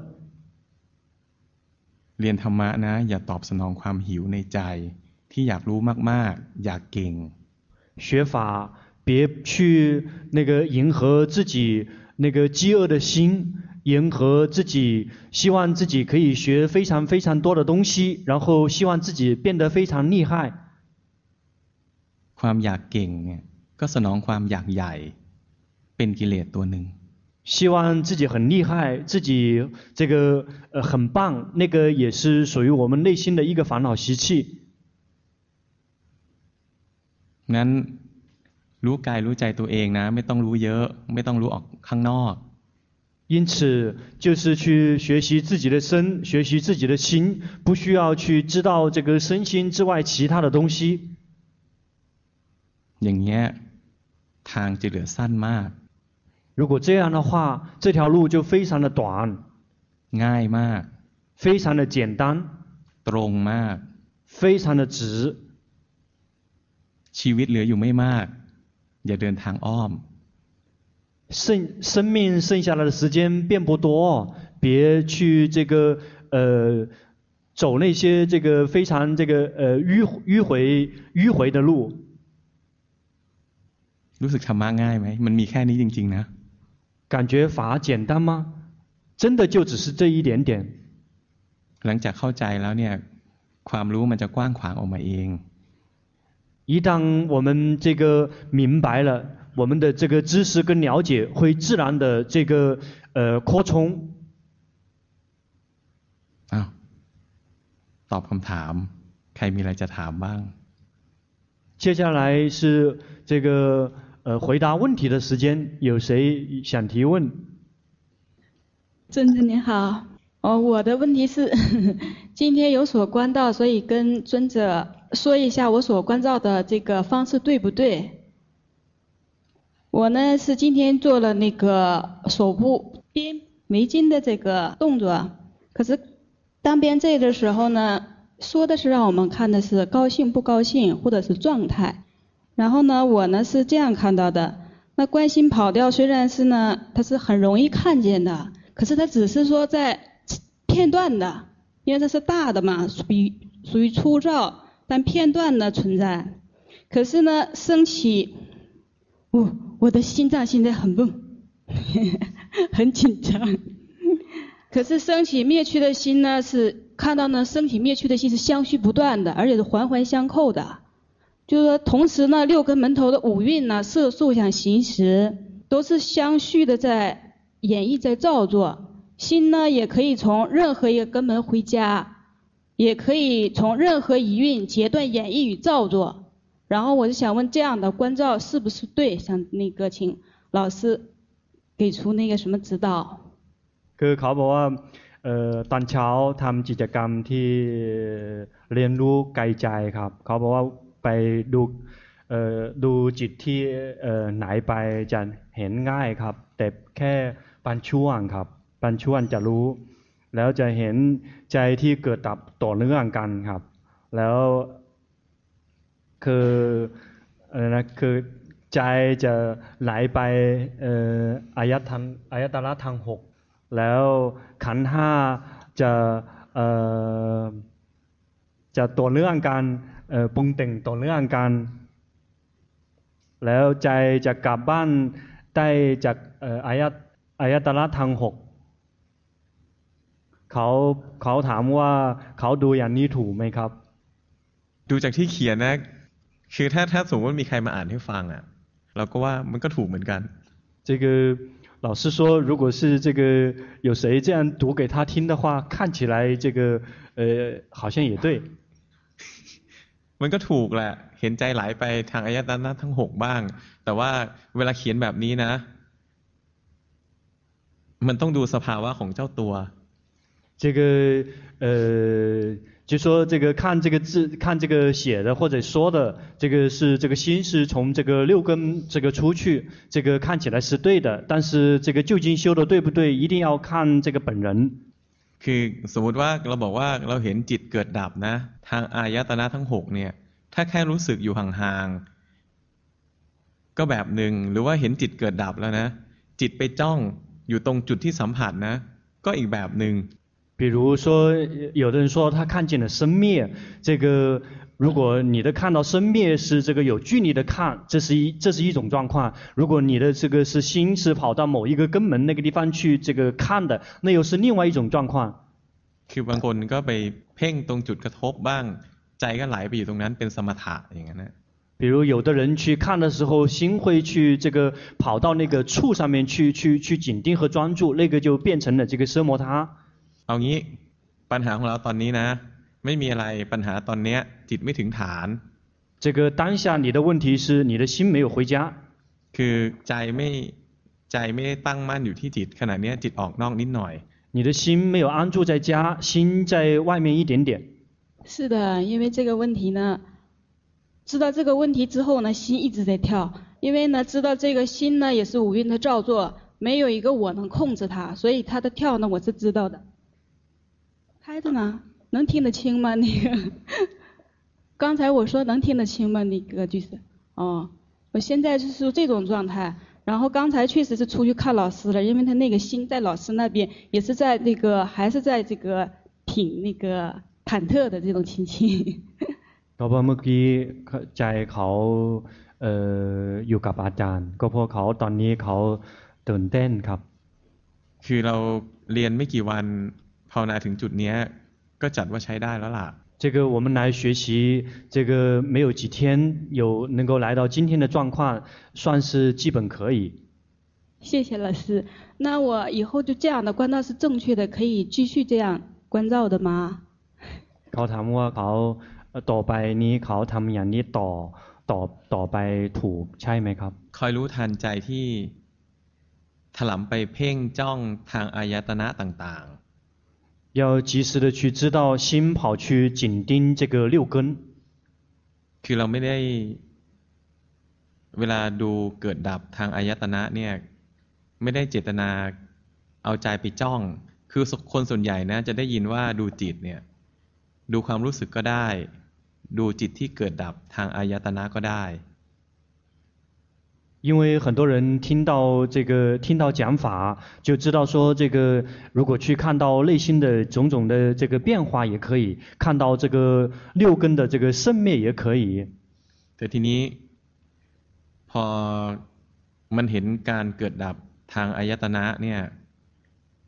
เรียนธรรมะนะอย่าตอบสนองความหิวในใจที่อยากรู้มากๆอยากเก่ง学法别去那个迎合自己那个饥饿的心迎合自己希望自己可以学非常非常多的东西然后希望自己变得非常厉害ความอยากเก่งก็สนองความอยากใหญ่เป็นกิเลสตัวหนึ่ง希望自己很厉害自己这个呃很棒那个也是属于我们内心的一个烦恼习气งั้นรู้กายรู้ใจตัวเองนะไม่ต้องรู้เยอะไม่ต้องรู้ออกข้างนอก因此就是去学习自己的身学习自己的心不需要去知道这个身心之外其他的东西อย่างเงี้ยทางจะเหลือสั้นมาก如果这样的话这条路就非常的短ง่ายมาก非常的简单ตรงมาก非常的直ชีวิตเหลืออยู่ไม่มากอย่าเดินทางอ้อม生生命剩下来的时间并不多别去这个呃走那些这个非常这个呃迂迂回迂回的路รู้สึกธรรมะง่ายไหมมันมีแค่นี้จริงๆนะ感觉法简单吗真的就只是这一点点หลังจากเข้าใจแล้วเนี่ยความรู้มันจะกว้างขวางออกมาเอง一旦我们这个明白了我们的这个知识跟了解会自然的这个呃扩充อ้าวตอบคำถามใครมีอะไรจะถามบ้าง接下来是这个呃回答问题的时间有谁想提问尊者您好哦我的问题是今天有所观到所以跟尊者说一下我所关照的这个方式对不对我呢是今天做了那个手部编围巾的这个动作可是当编这的时候呢说的是让我们看的是高兴不高兴或者是状态然后呢我呢是这样看到的那观心跑掉虽然是呢它是很容易看见的可是它只是说在片段的因为这是大的嘛属于属于粗糙但片段的存在可是呢升起我我的心脏现在很蹦很紧张可是升起灭去的心呢，是看到呢，升起灭去的心是相续不断的，而且是环环相扣的。就是说，同时呢，六根门头的五蕴呢，色受想行识都是相续的在演绎在造作。心呢，也可以从任何一个根门回家，也可以从任何一蕴截断演绎与造作。然后我就想问，这样的观照是不是对？想那个请老师给出那个什么指导。 คือเขาบอกว่าเอ่อตอนเช้าทำกิจกรรมที่เรียนรู้ไกลใจครับเขาบอกว่าไปดูเอ่อดูจิตที่เอ่อไหนไปจะเห็นง่ายครับแต่แค่บางช่วงครับบางช่วงจะรู้แล้วจะเห็นใจที่เกิดดับต่อเนื่องกันครับแล้วคืออะไรนะคือใจจะไหลไปเอ่ออายตนะอายตนะทางหกแล้วขันธ์ห้าจะเอ่อจะต่อเนื่องกันเอ่อปรุงแต่งต่อเนื่องกันแล้วใจจะกลับบ้านได้จากเอ่ออายตอายตนะทางหกเขาเขาถามว่าเขาดูอย่างนี้ถูกไหมครับดูจากที่เขียนนะคือถ้าถ้าสมมติว่ามีใครมาอ่านให้ฟังอ่ะเราก็ว่ามันก็ถูกเหมือนกัน这个老师说，如果是这个有谁这样读给他听的话，看起来这个呃好像也对。 มันก็ถูกแหละเห็นใจไหลไปทางอายตนะทั้งหกบ้างแต่ว่าเวลาเขียนแบบนี้นะมันต้องดูสภาวะของเจ้าตัว这个呃就说这个看这个字看这个写的或者说的这个是这个心是从这个六根这个出去这个看起来是对的但是这个究竟修的对不对一定要看这个本人คือสมมติว่าเราบอกว่าเราเห็นจิตเกิดดับนะทางอายตนะทั้งหกเนี่ยถ้าแค่รู้สึกอยู่ห่างๆก็แบบหนึ่งหรือว่าเห็นจิตเกิดดับแล้วนะจิตไปจ้องอยู่ตรงจุดที่สัมผัสนะก็อีกแบบหนึ่ง比如说有的人说他看见了生灭这个如果你的看到生灭是这个有距离的看这是一这是一种状况如果你的这个是心是跑到某一个根门那个地方去这个看的那又是另外一种状况คือบางคนก็ไปเพ่งตรงจุดกระทบบ้างใจก็ไหลไปอยู่ตรงนั้นเป็นสมถะอย่างนั้นนะ比如有的人去看的时候心会去这个跑到那个处上面去去去紧盯和专注那个就变成了这个奢摩他เอางี้ปัญหาของเราตอนนี้นะไม่มีอะไรปัญหาตอนเนี้ยจิตไม่ถึงฐาน这个当下你的问题是你的心没有回家คือใจไม่ใจไม่ได้ตั้งมั่นอยู่ที่จิตขณะนี้จิตออกนอกนิดหน่อย你的心没有安住在家心在外面一点点是的因为这个问题呢知道这个问题之后呢心一直在跳因为呢知道这个心呢也是五蕴的造作没有一个我能控制它所以它的跳呢我是知道的开着呢能听得清吗那个刚才我说能听得清吗那个句子哦我现在就是这种状态然后刚才确实是出去看老师了因为他那个心在老师那边也是在那个还是在这个挺那个忐忑的这种情形ก็เพราะเมื่อกี้ใจเขาเอ่ออยู่กับอาจารย์ก็เพราะเขาตอนนี้เขาตื่นเต้นครับคือเราเรียนไม่กี่วันภาวนาถึงจุดนี้ก็จัดว่าใช้ได้แล้วล่ะ这个我们来学习这个没有几天有能够来到今天的状况算是基本可以谢谢老师那我以后就这样的观照是正确的可以继续这样观照的吗เขาถามว่าเขาต่อไปนี้เขาทำอย่างนี้ต่อต่อต่อไปถูกใช่ไหมครับคอยรู้ทันใจที่ถลำไปเพ่งจ้องทางอายตนะต่างๆ要及时的去知道心跑去紧盯这个六根คือเราไม่ได้เวลาดูเกิดดับทางอายตนะเนี่ยไม่ได้เจตนาเอาใจไปจ้องคือคนส่วนใหญ่นะจะได้ยินว่าดูจิตเนี่ยดูความรู้สึกก็ได้ดูจิตที่เกิดดับทางอายตนะก็ได้因为很多人听到这个听到讲法就知道说这个如果去看到内心的种种的这个变化也可以看到这个六根的这个生灭也可以แต่ทีนี้พอมันเห็นการเกิดดับทางอายตนะเนี่ย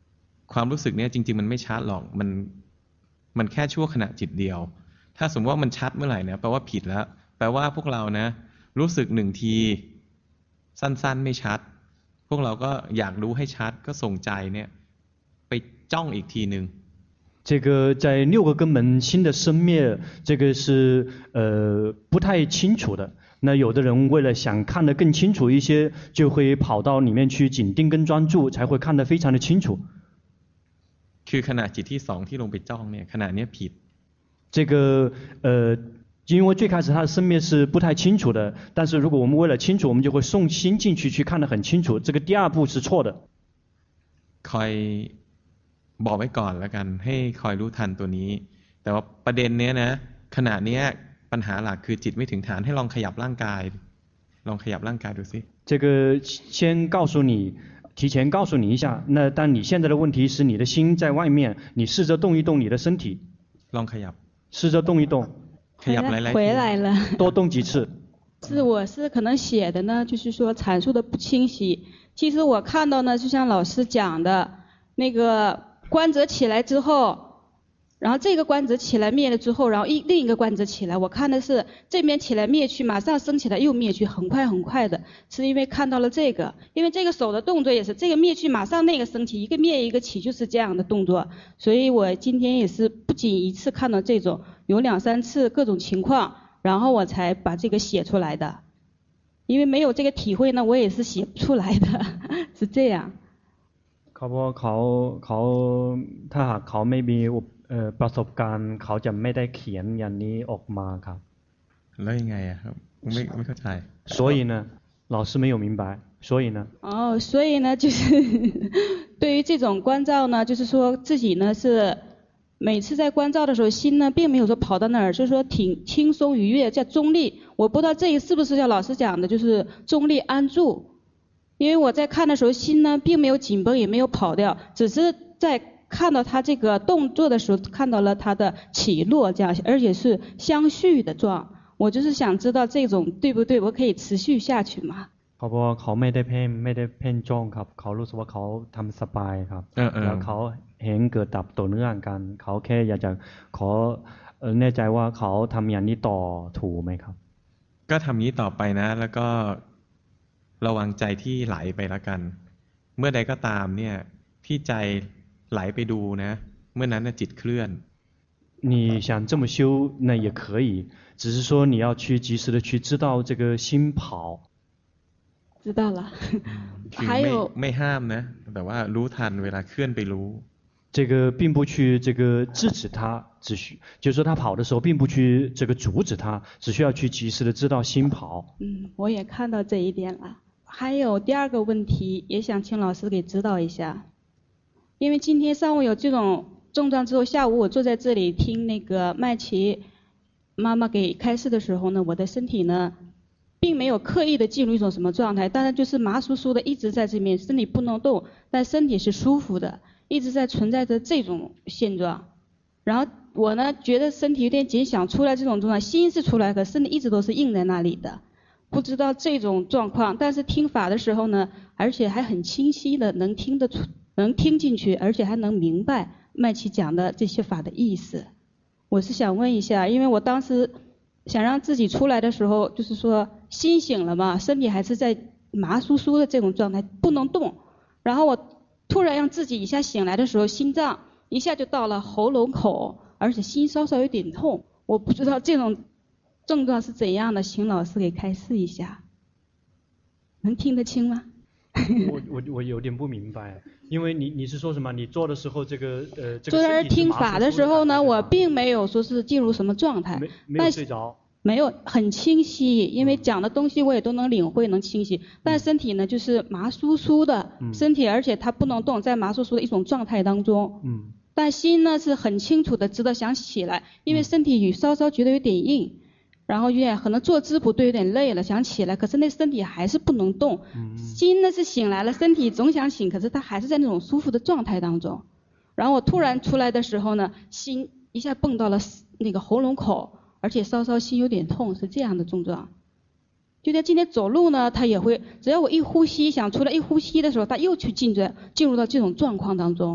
ความรู้สึกเนี่ยจริงๆมันไม่ชัดหรอกมันมันแค่ชั่วขณะจิตเดียวถ้าสมมติว่ามันชัดเมื่อไหร่เนี่ยแปลว่าผิดแล้วแปลว่าพวกเรานะรู้สึกหนึ่งทีสั้นๆไม่ชัดพวกเราก็อยากรู้ให้ชัดก็ส่งใจเนี่ยไปจ้องอีกทีนึง这个在六个根本心的生灭，这个是呃不太清楚的。那有的人为了想看得更清楚一些，就会跑到里面去紧盯跟专注，才会看得非常的清楚。 คือขณะจิตที่สองที่ลงไปจ้องเนี่ยขณะนี้ผิด。 这个呃，因为最开始它的生灭是不太清楚的，但是如果我们为了清楚，我们就会送心进去，去看得很清楚。这个第二步是错的。 คอยบอกไว้ก่อนแล้วกันให้คอยรู้ทันตัวนี้แต่ว่าประเด็นเนี้ยนะขณะเนี้ยปัญหาหลักคือจิตไม่ถึงฐานให้ลองขยับร่างกายลองขยับร่างกายดูสิ这个先告诉你提前告诉你一下那但你现在的问题是你的心在外面你试着动一动你的身体ลองขยับ试着动一动ขยับหลายๆ回来了多动几次是我是可能写的呢就是说阐述的不清晰其实我看到呢就像老师讲的那个观者起来之后然后这个观者起来灭了之后然后一另一个观者起来我看的是这边起来灭去马上升起来又灭去很快很快的是因为看到了这个因为这个手的动作也是这个灭去马上那个升起一个灭一个起就是这样的动作所以我今天也是不仅一次看到这种有两三次各种情况然后我才把这个写出来的因为没有这个体会呢我也是写不出来的是这样เขาบอกเขาเขาถ้าหากเขาไม่มีประสบการณ์เขาจะไม่ได้เขียนอย่างนี้ออกมาครับแล้วยังไงอะครับไม่ไม่เข้าใจ所以呢老师没有明白所以呢哦所以呢就是对于这种观照呢就是说自己呢是每次在观照的时候心呢并没有说跑到那儿就是说挺轻松愉悦叫中立我不知道这个是不是像老师讲的就是中立安住因为我在看的时候心呢并没有紧绷也没有跑掉只是在看到他这个动作的时候看到了他的起落这样而且是相续的状我就是想知道这种对不对我可以持续下去吗เขาบอกเขาไม่ได้เพ่งไม่ได้เพ่งจ้องครับเขารู้สึกว่าเขาทำสบายครับแล้วเขาเห็นเกิดดับต่อเนื่องกันเขาแค่อยากจะขอแน่ใจว่าเขาทำอย่างนี้ต่อถูกไหมครับก็ทำนี้ต่อไปนะแล้วก็ระวังใจที่ไหลไปแล้วกันเมื่อใดก็ตามเนี่ยที่ใจไหลไปดูนะเมื่อนั้นน่ะจิตเคลื่อน你想这么修那也可以只是说你要去及时的去知道这个心跑知道了还有ไม่ห้ามนะแต่ว่ารู้ทันเวลาเคลื่อนไปรู้这个并不去这个制止他只需就是说他跑的时候并不去这个阻止他只需要去及时的知道心跑嗯我也看到这一点了还有第二个问题也想请老师给指导一下因为今天上午有这种症状之后下午我坐在这里听那个麦琪妈妈给开示的时候呢我的身体呢并没有刻意的进入一种什么状态但是就是麻酥酥的一直在这边身体不能动但身体是舒服的一直在存在着这种现状然后我呢觉得身体有点紧想出来这种状态心是出来可身体一直都是硬在那里的不知道这种状况但是听法的时候呢而且还很清晰的能听得出能听进去而且还能明白麦琪讲的这些法的意思我是想问一下因为我当时想让自己出来的时候就是说心醒了嘛身体还是在麻酥酥的这种状态不能动然后我突然让自己一下醒来的时候心脏一下就到了喉咙口而且心稍稍有点痛我不知道这种症状是怎样的请老师给开示一下能听得清吗我我我有点不明白因为你你是说什么你做的时候这个呃这个坐在这听法的时候呢我并没有说是进入什么状态没没有睡着没有很清晰因为讲的东西我也都能领会能清晰但身体呢就是麻酥酥的身体而且它不能动在麻酥酥的一种状态当中嗯但心呢是很清楚的知道想起来因为身体稍稍觉得有点硬然后有点可能坐姿不对有点累了想起来可是那身体还是不能动心呢是醒来了身体总想醒可是它还是在那种舒服的状态当中然后我突然出来的时候呢心一下蹦到了那个喉咙口而且稍稍心有点痛是这样的症状就在今天走路呢它也会只要我一呼吸想出来一呼吸的时候它又去进入进入到这种状况当中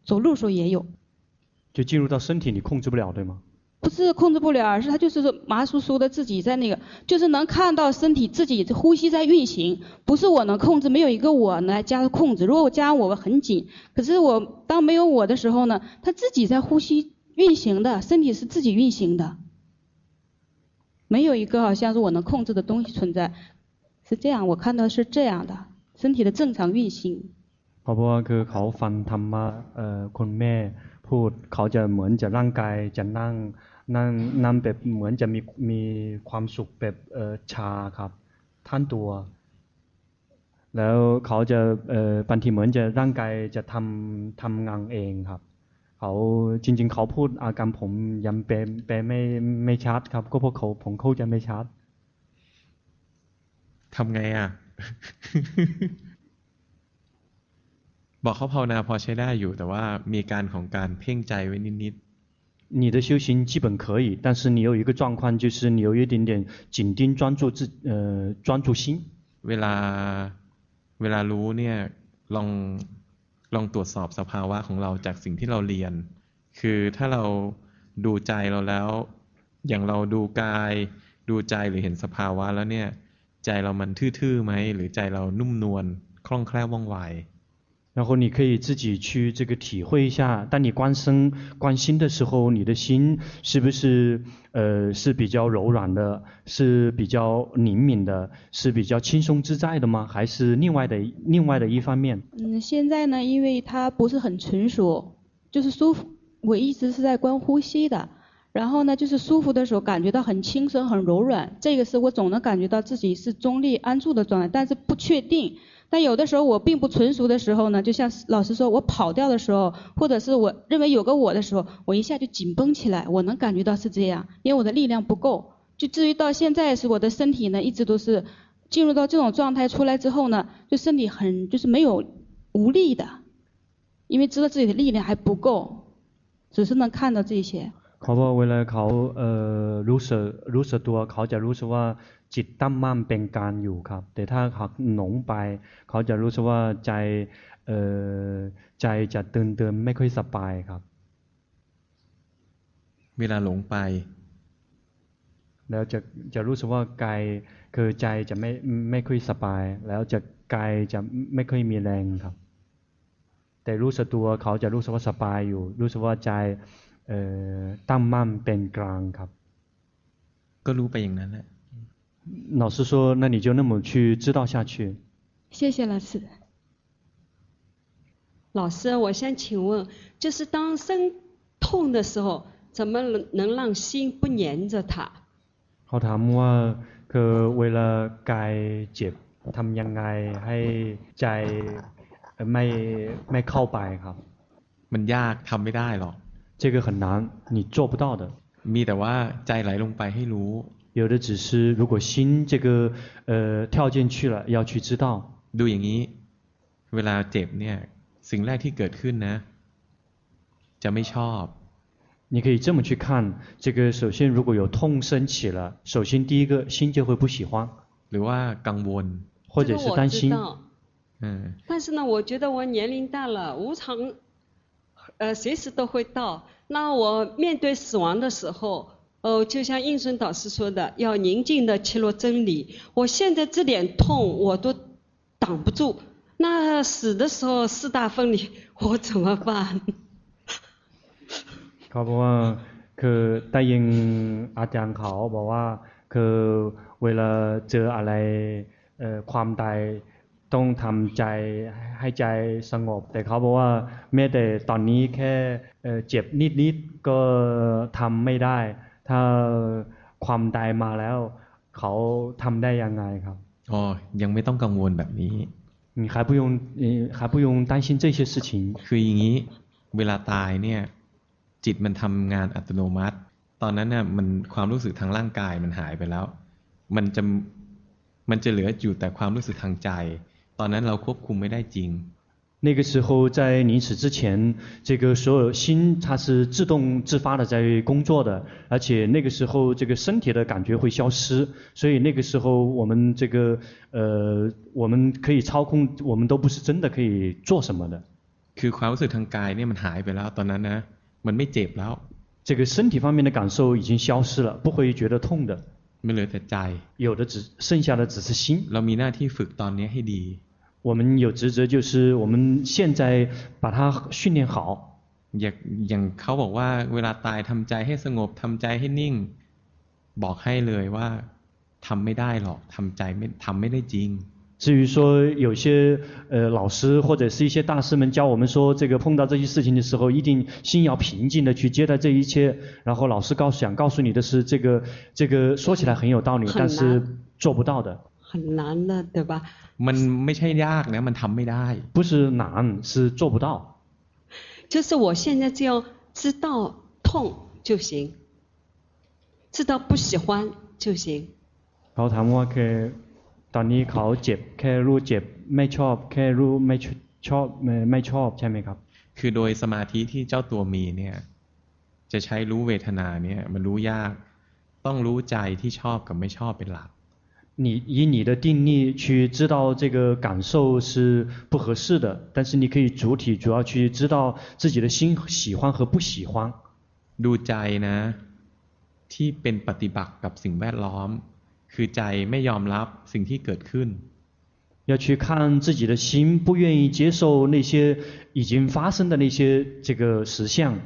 走路的时候也有。 就进入到身体你控制不了，对吗？ 不是控制不了，而是他就是说麻酥酥的自己在那个，就是能看到身体自己呼吸在运行，不是我能控制，没有一个我来加入控制。如果我加我很紧，可是我当没有我的时候呢，他自己在呼吸运行的，身体是自己运行的，没有一个好像是我能控制的东西存在，是这样，我看到是这样的，身体的正常运行。 เพราะว่าคือเขาฟังธรรมะเอ่อคุณแม่พูดเขาจะเหมือนจะร่างกายจะนั่งนั่งนั่งแบบเหมือนจะมีมีความสุขแบบเอ่อชาครับท่านตัวแล้วเขาจะเอ่อบางทีเหมือนจะร่างกายจะทำทำงานเองครับเขาจริงๆเขาพูดอาการผมยังแปลแปลไม่ไม่ชัดครับก็เพราะเขาผมเข้าใจไม่ชัดทำไงอ่ะ บอกเขาภาวนาพอใช้ได้อยู่แต่ว่ามีการของการเพ่งใจไว้นิดๆ你的修行基本可以，但是你有一个状况，就是你有一点点紧盯专注自呃专注心。 เวลาเวลารู้เนี่ยลองลองตรวจสอบสภาวะของเราจากสิ่งที่เราเรียนคือถ้าเราดูใจเราแล้วอย่างเราดูกายดูใจหรือเห็นสภาวะแล้วเนี่ยใจเรามันทื่อๆไหมหรือใจเรานุ่มนวลคล่องแคล่วว่องไว然后你可以自己去这个体会一下，当你观身观心的时候，你的心是不是呃是比较柔软的，是比较灵敏的，是比较轻松自在的吗？还是另外的另外的一方面？ 嗯，现在呢，因为它不是很纯熟，就是舒服，我一直是在观呼吸的。然后呢，就是舒服的时候感觉到很轻松、很柔软，这个是我总能感觉到自己是中立安住的状态，但是不确定。但有的时候我并不纯熟的时候呢，就像老师说我跑掉的时候，或者是我认为有个我的时候，我一下就紧绷起来，我能感觉到是这样，因为我的力量不够。就至于到现在是我的身体呢，一直都是进入到这种状态出来之后呢，就身体很就是没有无力的，因为知道自己的力量还不够，只是能看到这些。 เขาบอกเวลาเขาเอ่อรู้สึกรู้สึกตัวเขาจะรู้สึกว่าจิตตั้งมั่นเป็นกลางอยู่ครับแต่ถ้าหักหลงไปเขาจะรู้สึกว่าใจเอ่อใจจะเตือนเตือนไม่ค่อยสบายครับเวลาหลงไปแล้วจะจะรู้สึกว่ากายคือใจจะไม่ไม่ค่อยสบายแล้วจะกายจะไม่ค่อยมีแรงครับแต่รู้สึกตัวเขาจะรู้สึกว่าสบายอยู่รู้สึกว่าใจ呃，ตั้งมั่นเป็นกลางครับก็รู้ไปอย่างนั้นแหละ老师说那你就那么去知道下去谢谢老师老师我想请问就是当身痛的时候怎么能让心不黏着它เขาถามว่าคือเวลากายเจ็บทำยังไงให้ใจไม่ไม่เข้าไปครับมันยากทำไม่ได้หรอก这个很难你做不到的มีแต่ว่าใจไหลลงไปให้รู้有的只是如果心这个呃跳进去了要去知道ดูอย่างนี้เวลาเจ็บเนี่ยสิ่งแรกที่เกิดขึ้นนะจะไม่ชอบ你可以这么去看这个首先如果有痛升起了首先第一个心就会不喜欢หรือว่ากังวล或者是担心嗯但是呢我觉得我年龄大了无常呃，随时都会到。那我面对死亡的时候，哦，就像应顺导师说的，要宁静的切落真理。我现在这点痛我都挡不住，那死的时候四大分离，我怎么办？ เขาบอกว่าคือได้ยินอาจารย์เขาบอกว่าคือเวลาเจออะไรเอ่อความตายต้องทำใจให้ใจสงบแต่เขาบอกว่าแม้แต่ตอนนี้แค่เจ็บนิดๆก็ทำไม่ได้ถ้าความตายมาแล้วเขาทำได้ยังไงครับอ๋อยังไม่ต้องกังวลแบบนี้你还不用还不用担心这些事情คืออย่างนี้เวลาตายเนี่ยจิตมันทำงานอัตโนมัติตอนนั้นน่ะมันความรู้สึกทางร่างกายมันหายไปแล้วมันจะมันจะเหลืออยู่แต่ความรู้สึกทางใจตอนนั้นเราควบคุมไม่ได้จริง那个时候在临死之前这个所有心它是自动自发的在工作的而且那个时候这个身体的感觉会消失所以那个时候我们这个呃我们可以操控我们都不是真的可以做什么的คืคือความรู้สึกทางกายเนี่ยมันหายไปแล้วตอนนั้นนะมันไม่เจ็บแล้ว这个身体方面的感受已经消失了，不会觉得痛的。 ไม่เหลือแต่ใจ有的只剩下的只是心。 เรามีหน้าที่ฝึกตอนนี้ให้ดี我们有职责，就是我们现在把它训练好。 อย่างอย่างเขาบอกว่าเวลาตายทำใจให้สงบทำใจให้นิ่งบอกให้เลยว่าทำไม่ได้หรอกทำใจไม่ทำไม่ได้จริง至于说有些呃老师或者是一些大师们教我们说，这个碰到这些事情的时候，一定心要平静的去接待这一切。然后老师告诉想告诉你的是，这个这个说起来很有道理，但是做不到的。 很难的，对吧？ มันไม่ใช่ยากนะมันทำไม่ได้。 不是难，是做不到。 就是我现在只要知道痛就行，知道不喜欢就行。 เขาถามว่าแค่ตอนนี้เขาเจ็บแค่รู้เจ็บไม่ชอบแค่รู้ไม่ชอบไม่ชอบใช่ไหมครับคือโดยสมาธิที่เจ้าตัวมีเนี่ยจะใช้รู้เวทนาเนี่ยมันรู้ยากต้องรู้ใจที่ชอบกับไม่ชอบเป็นหลัก你以你的定力去知道这个感受是不合适的，但是你可以主体主要去知道自己的心喜欢和不喜欢。 ดูใจนะที่เป็นปฏิบัติกับสิ่งแวดล้อมคือใจไม่ยอมรับสิ่งที่เกิดขึ้น要去看自己的心不愿意接受那些已经发生的那些这个实相。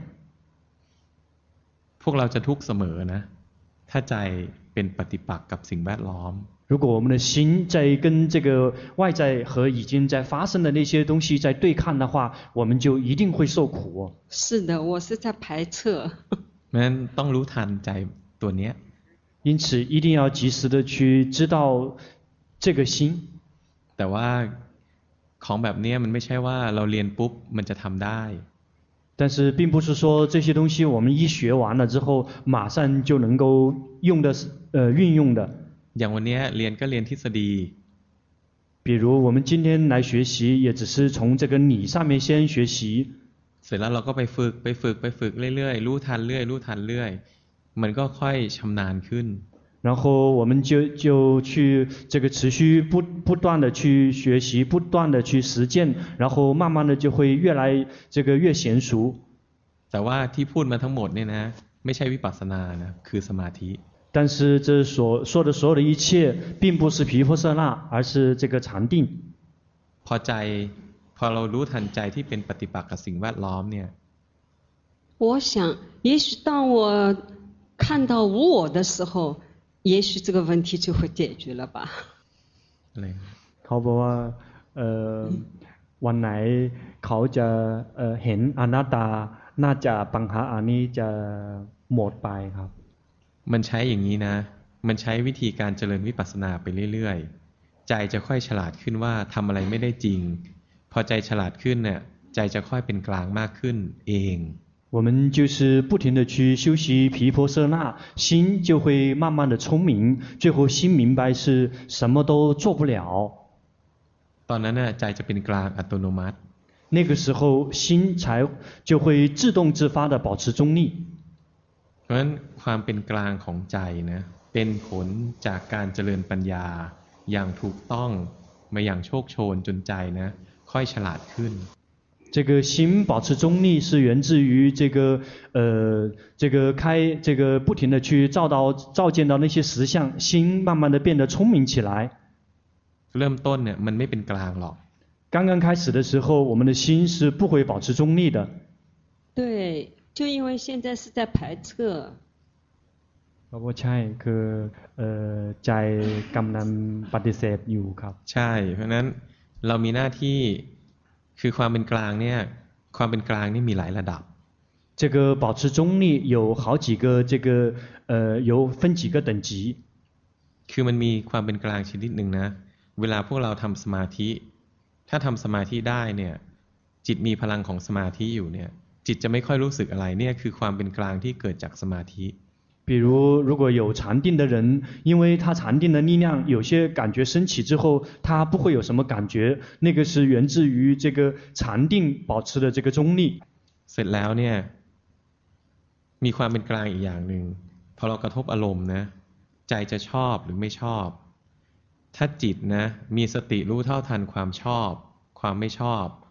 พวกเราจะทุกข์เสมอนะถ้าใจเป็นปฏิปักษ์กับสิ่งแวดล้อม如果我们的心在跟这个外在和已经在发生的那些东西在对抗的话，我们就一定会受苦。 是的，我是在排斥。 งั้นต้องรู้ทันใจตัวเนี้ย因此一定要及时的去知道这个心。 แต่ว่าของแบบนี้มันไม่ใช่ว่าเราเรียนปุ๊บมันจะทำได้但是并不是说这些东西我们一学完了之后马上就能够用的呃运用的。 อย่างวันนี้เรียนก็เรียนทฤษฎี比如我们今天来学习也只是从这个理上面先学习เสร็จแล้วเราก็ไปฝึกไปฝึกไปฝึกเรื่อยๆรู้ทันเรื่อยรู้ทันเรื่อยมันก็ค่อยชำนาญขึ้น然后我们就就去这个持续不不断的去学习不断的去实践然后慢慢的就会越来这个越娴熟แต่ว่าที่พูดมาทั้งหมดเนี่ยนะไม่ใช่วิปัสสนานะคือสมาธิ但是这所说的所有的一切并不是毗婆舍那而是这个禅定พอใจพอเรารู้ทันใจที่เป็นปฏิปักษ์กับสิ่งแวดล้อมเนี่ย我想也许当我看到无我的时候也许这个问题就会解决了吧เขาบอกว่าเอ่อวันไหนเขาจะเอ่อเห็นอนัตตาน่าจะปัญหาอันนี้จะหมดไปครับมันใช้อย่างนี้นะมันใช้วิธีการเจริญวิปัสสนาไปเรื่อยๆใจจะค่อยฉลาดขึ้นว่าทำอะไรไม่ได้จริงพอใจฉลาดขึ้นเนี่ยใจจะค่อยเป็นกลางมากขึ้นเอง我们就是不停的去修习毗婆舍那心就会慢慢的聪明最后心明白是什么都做不了ตอนนั้นน่ะใจจะเป็นกลางอัตโนมัติ那个时候心才就会自动自发的保持中立เพราะฉะนั้นความเป็นกลางของใจนะเป็นผลจากการเจริญปัญญาอย่างถูกต้องมาอย่างโชคโชนจนใจนะค่อยฉลาดขึ้น这个心保持中立是源自于这个呃这个开这个不停的去照到照见到那些实相心慢慢的变得聪明起来เริ่มต้นเนี่ยมันไม่เป็นกลางหรอก刚刚开始的时候我们的心是不会保持中立的对就因为现在是在排斥เพราะว่าใช่คือเอ่อใจกำลังปฏิเสธอยู่ครับใช่เพราะฉะนั้นเรามีหน้าที่คือความเป็นกลางเนี่ยความเป็นกลางนี่มีหลายระดับ这个保持中立有好几个这个呃有分几个等级คือมันมีความเป็นกลางชนิดหนึ่งนะเวลาพวกเราทำสมาธิถ้าทำสมาธิได้เนี่ยจิตมีพลังของสมาธิอยู่เนี่ยจิตจะไม่ค่อยรู้สึกอะไรเนี่ยคือความเป็นกลางที่เกิดจากสมาธิ比如如果有禅定的人因为他禅定的力量有些感觉升起之后他不会有什么感觉那个是源自于这个禅定保持的这个中立เสร็จแล้วเนี่ยมีความเป็นกลางอีกอย่างหนึ่งพอเรากระทบอารมณ์นะใจจะชอบหรือไม่ชอบถ้าจิตนะมีสติรู้เท่าทันความชอบความไม่ชอบ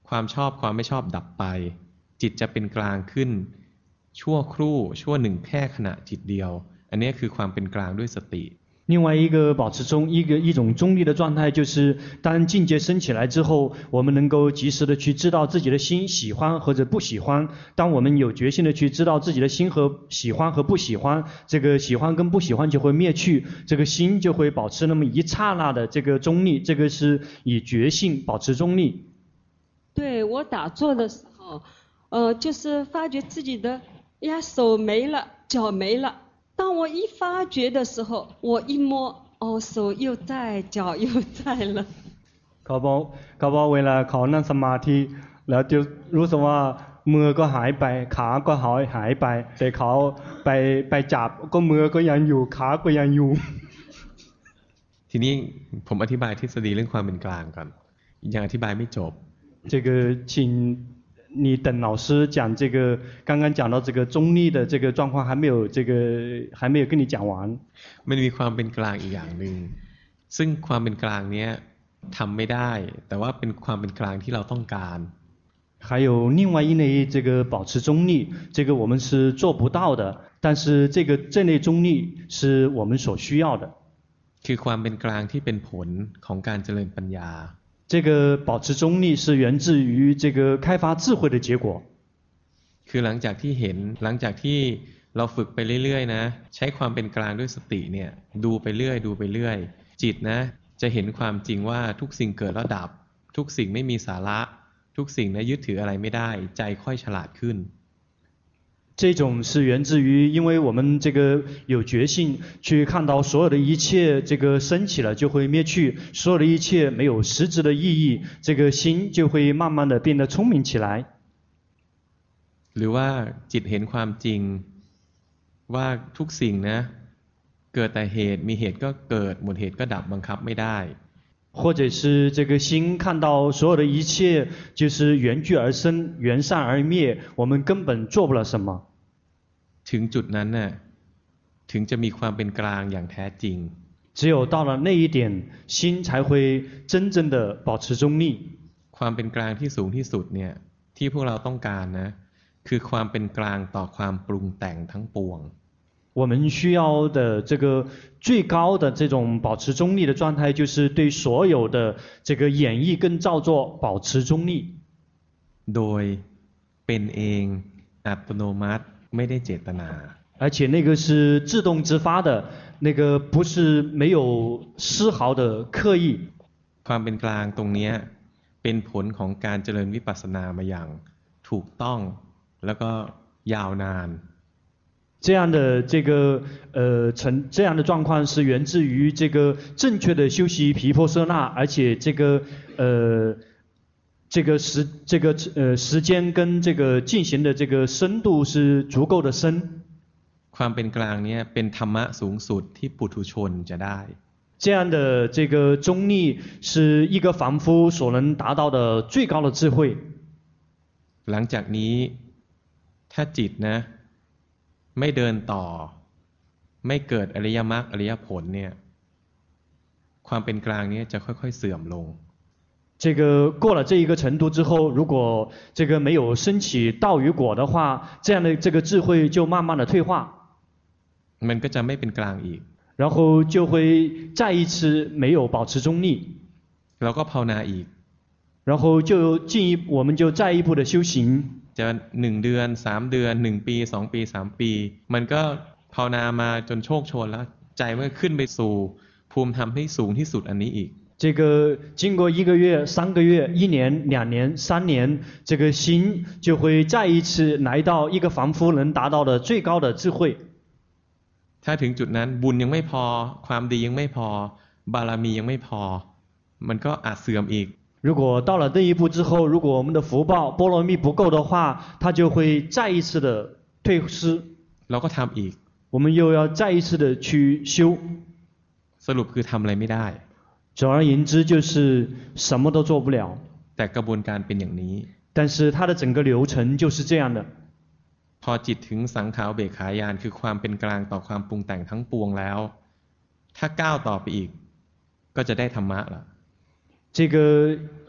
ความชอบความไม่ชอบดับไปจิตจะเป็นกลางขึ้นชั่วครู่ชั่วหนึ่งแค่ขณะจิตเดียวอันนี้คือความเป็นกลางด้วยสติ另外一个保持中一个一种中立的状态，就是当境界升起来之后，我们能够及时的去知道自己的心喜欢或者不喜欢。当我们有决心的去知道自己的心和喜欢和不喜欢，这个喜欢跟不喜欢就会灭去，这个心就会保持那么一刹那的这个中立。这个是以觉性保持中立。 对，我打坐的时候，呃，就是发觉自己的呀手没了，脚没了。当我一发觉的时候，我一摸，哦，手又在，脚又在了。 เขาบอกเขาบอกเวลาเขานั่งสมาธิแล้วจะรู้สึกว่ามือก็หายไปขาก็หายหายไปแต่เขาไปไปจับก็มือก็ยังอยู่ขาก็ยังอยู่ทีนี้ผมอธิบายทฤษฎีเรื่องความเป็นกลางก่อนยังอธิบายไม่จบ这个请你等老师讲这个刚刚讲到这个中立的这个状况还没有这个还没有跟你讲完มันมีความเป็นกลางอีกอย่างนึงซึ่งความเป็นกลางเนี้ยทำไม่ได้แต่ว่าเป็นความเป็นกลางที่เราต้องการ还有另外一类这个保持中立这个我们是做不到的但是这个这类中立是我们所需要的คือความเป็นกลางที่เป็นผลของการเจริญปัญญา这个保持中立是源自于这个开发智慧的结果คือหลังจากที่เห็นหลังจากที่เราฝึกไปเรื่อยๆนะใช้ความเป็นกลางด้วยสติเนี่ยดูไปเรื่อยดูไปเรื่อยจิตนะจะเห็นความจริงว่าทุกสิ่งเกิดแล้วดับทุกสิ่งไม่มีสาระทุกสิ่งนะยึดถืออะไรไม่ได้ใจค่อยฉลาดขึ้น这种是源自于因为我们这个有决心去看到所有的一切这个升起了就会灭去所有的一切没有实质的意义这个心就会慢慢的变得聪明起来หรือว่าจิตเห็นความจริงว่าทุกสิ่งนะเกิดแต่เหตุมีเหตุก็เกิดหมดเหตุก็ดับบังคับไม่ได้或者是这个心看到所有的一切就是缘聚而生缘散而灭我们根本做不了什么ถึงจุดนั้นน่ะถึงจะมีความเป็นกลางอย่างแท้จริง只有到了那一点心才会真正的保持中立ความเป็นกลางที่สูงที่สุดเนี่ยที่พวกเราต้องการนะคือความเป็นกลางต่อความปรุงแต่งทั้งปวง我们需要的这个最高的这种保持中立的状态就是对所有的这个演绎跟造作保持中立โดยเป็นเองอัตโนมัติไม่ได้เจตนา而且那个是自动自发的那个不是没有丝毫的刻意ความเป็นกลางตรงนี้เป็นผลของการเจริญวิปัสสนามาอย่างถูกต้องแล้วก็ยาวนาน这样的这个呃成这样的状况是源自于这个正确的修习毗婆舍那而且这个呃这个时这个呃时间跟这个进行的这个深度是足够的深ความเป็นกลางนี้เป็นธรรมะสูงสุดที่ปุถุชนจะได้这样的这个中立是一个凡夫所能达到的最高的智慧หลังจากนี้ถ้าจิตนะไม่เดินต่อไม่เกิดอริยมรรคอริยผลเนี่ยความเป็นกลางนี้จะค่อยๆเสื่อมลง这个过了这一个程度之后如果这个没有升起道与果的话这样的这个智慧就慢慢的退化มันก็จะไม่เป็นกลางอีก然后就会再一次没有保持中立เราก็ภาวนาอีก然后就进一我们就再一步的修行จะหนึ่งเดือนสามเดือนหนึ่งปีสองปีสามปีมันก็ภาวนามาจนโชคโชนแล้วใจมันก็ขึ้นไปสู่ภูมิธรรมที่สูงที่สุดอันนี้อีก这个经过一个月三个月一年两年三年这个心就会再一次来到一个凡夫能达到的最高的智慧ถ้าถึงจุดนั้นบุญยังไม่พอความดียังไม่พอบารมียังไม่พอมันก็อาจเสื่อมอีก如果到了那一步之后如果我们的福报波罗蜜不够的话它就会再一次的退失เราก็ทำอีก我们又要再一次的去修สรุปคือทำอะไรไม่ได้总而言之就是什么都做不了แต่กระบวนการเป็นอย่างนี้但是它的整个流程就是这样的พอจิตถึงสังขารเบกขาญาณคือความเป็นกลางต่อความปรุงแต่งทั้งปวงแล้วถ้าก้าวต่อไปอีกก็จะได้ธรรมะละ这个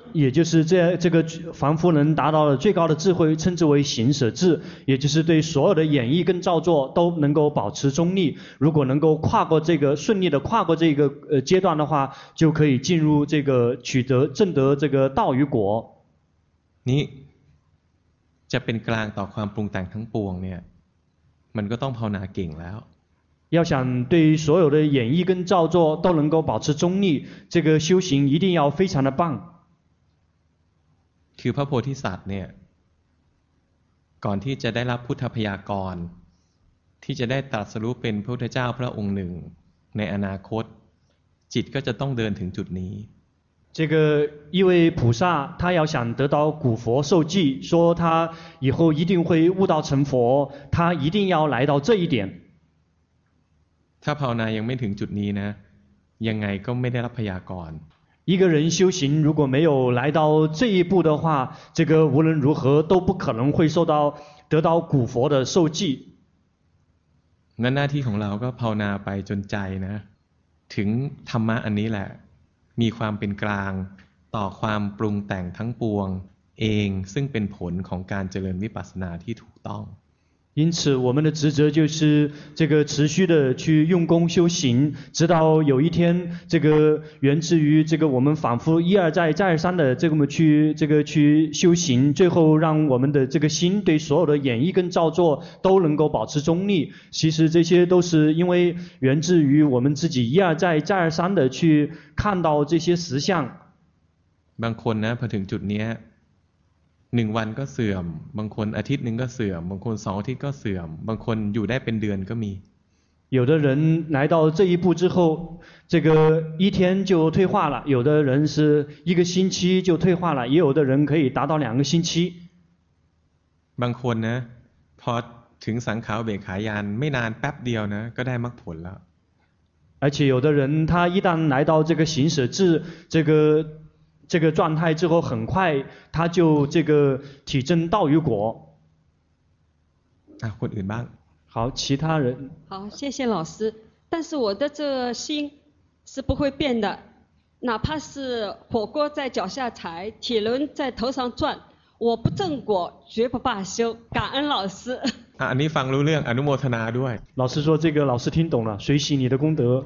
也就是这这个凡夫能达到了最高的智慧，称之为行舍智，也就是对所有的演绎跟造作都能够保持中立。如果能够跨过这个顺利的跨过这个呃阶段的话，就可以进入这个取得证得这个道与果。 นี่จะเป็นกลางต่อความปรุงแต่งทั้งปวงเนี่ยมันก็ต้องภาวนาเก่งแล้ว要想对所有的演绎跟造作都能够保持中立，这个修行一定要非常的棒。 คือพระโพธิสัตว์เนี่ยก่อนที่จะได้รับพุทธพยากรณ์ที่จะได้ตรัสรู้เป็นพระพุทธเจ้าพระองค์หนึ่งในอนาคตจิตก็จะต้องเดินถึงจุดนี้这个一位菩萨，他要想得到古佛受记，说他以后一定会悟道成佛，他一定要来到这一点。 ถ้าภาวนายังไม่ถึงจุดนี้นะยังไงก็ไม่ได้รับพยากรณ์一个人修行如果没有来到这一步的话，这个无论如何都不可能会受到得到古佛的受记。 งั้นหน้าที่ของเราก็ภาวนาไปจนใจนะถึงธรรมะอันนี้แหละมีความเป็นกลางต่อความปรุงแต่งทั้งปวงเองซึ่งเป็นผลของการเจริญวิปัสสนาที่ถูกต้อง因此我们的职责就是这个持续的去用功修行，直到有一天这个源自于这个我们反复一而再再而三的这个去这个去修行，最后让我们的这个心对所有的演绎跟造作都能够保持中立。其实这些都是因为源自于我们自己一而再再而三的去看到这些实相。 บางคนนะพอถึงจุดนี้หนึ่งวันก็เสื่อมบางคนอาทิตย์หนึ่งก็เสื่อมบางคนสองอาทิตย์ก็เสื่อมบางคนอยู่ได้เป็นเดือนก็มี有的人来到这一步之后，这个一天就退化了，有的人是一个星期就退化了，也有的人可以达到两个星期。 บางคนนะพอถึงสังขารอุเบกขายานไม่นานแป๊บเดียวนะก็ได้มรรคผลแล้ว而且有的人他一旦来到这个行舍智这个这个状态之后，很快他就这个体证道与果。 啊，คนอื่นบ้าง好，其他人。 好，谢谢老师。但是我的这心是不会变的，哪怕是火锅在脚下踩，铁轮在头上转，我不正果，绝不罢休。感恩老师。 啊，อันนี้ฟังรู้เรื่องอนุโมทนาด้วย。 老师说这个老师听懂了，随喜你的功德。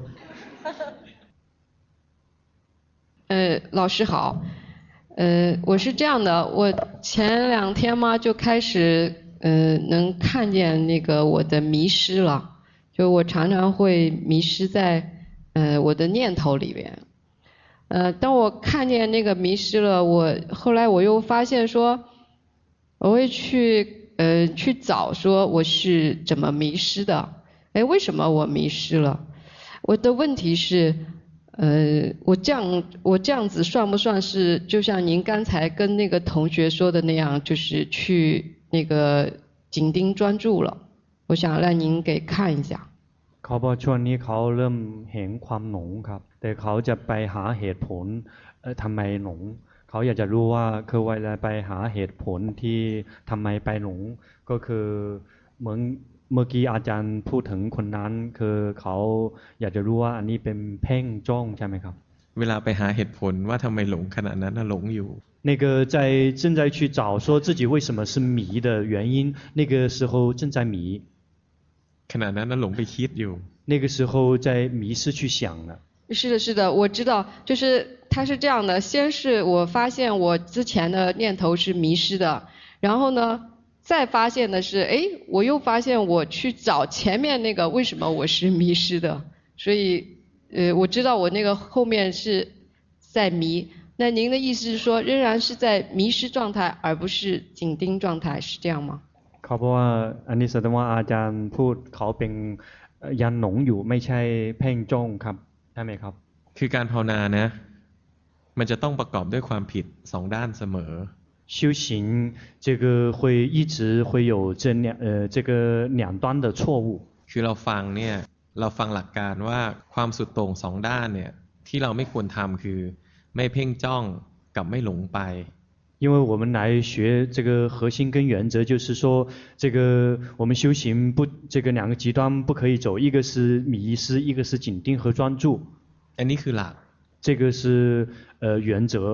呃，老师好，呃，我是这样的，我前两天嘛就开始呃能看见那个我的迷失了，就我常常会迷失在呃我的念头里边，呃，当我看见那个迷失了，我后来我又发现说，我会去呃去找说我是怎么迷失的，哎，为什么我迷失了？我的问题是。呃，我这样我这样子算不算是就像您刚才跟那个同学说的那样，就是去那个紧盯专注了？我想让您给看一下。 เขาบอกช่วงนี้เขาเริ่มเห็นความหลงครับแต่เขาจะไปหาเหตุผลเอ่อทำไมหลงเขาอยากจะรู้ว่าคือเวลาไปหาเหตุผลที่ทำไมไปหลงก็คือเหมือนเมื่อกี้อาจารย์พูดถึงคนนั้นคือเขาอยากจะรู้ว่าอันนี้เป็นเพ่งจ้องใช่ไหมครับเวลาไปหาเหตุผลว่าทำไมหลงขณะนั้นน่ะหลงอยู่那个在正在去找说自己为什么是迷的原因那个时候正在迷ขณะนั้นน่ะหลงไปคิดอยู่那个时候在迷失去想了是的是的我知道就是它是这样的先是我发现我之前的念头是迷失的然后呢再发现的是哎我又发现我去找前面那个为什么我是迷失的所以呃我知道我那个后面是在迷那您的意思是说仍然是在迷失状态而不是紧盯状态是这样吗เขาบอกว่าอันนี้แสดงว่าอาจารย์พูดเขาเป็นยันหลงอยู่ไม่ใช่เพ่งจ้องครับใช่ไหมครับคือการภาวนานะมันจะต้องประกอบด้วยความผิดสองด้านเสมอ修行这个会一直会有这两呃这个两端的错误คือเราฟังเนี่ยเราฟังหลักการว่าความสุดโต่งสองด้านเนี่ยที่เราไม่ควรทำคือไม่เพ่งจ้องกับไม่หลงไป因为我们来学这个核心跟原则就是说这个我们修行不这个两个极端不可以走一个是迷失一个是紧盯和专注อันนี้คือหลัก这个是呃原则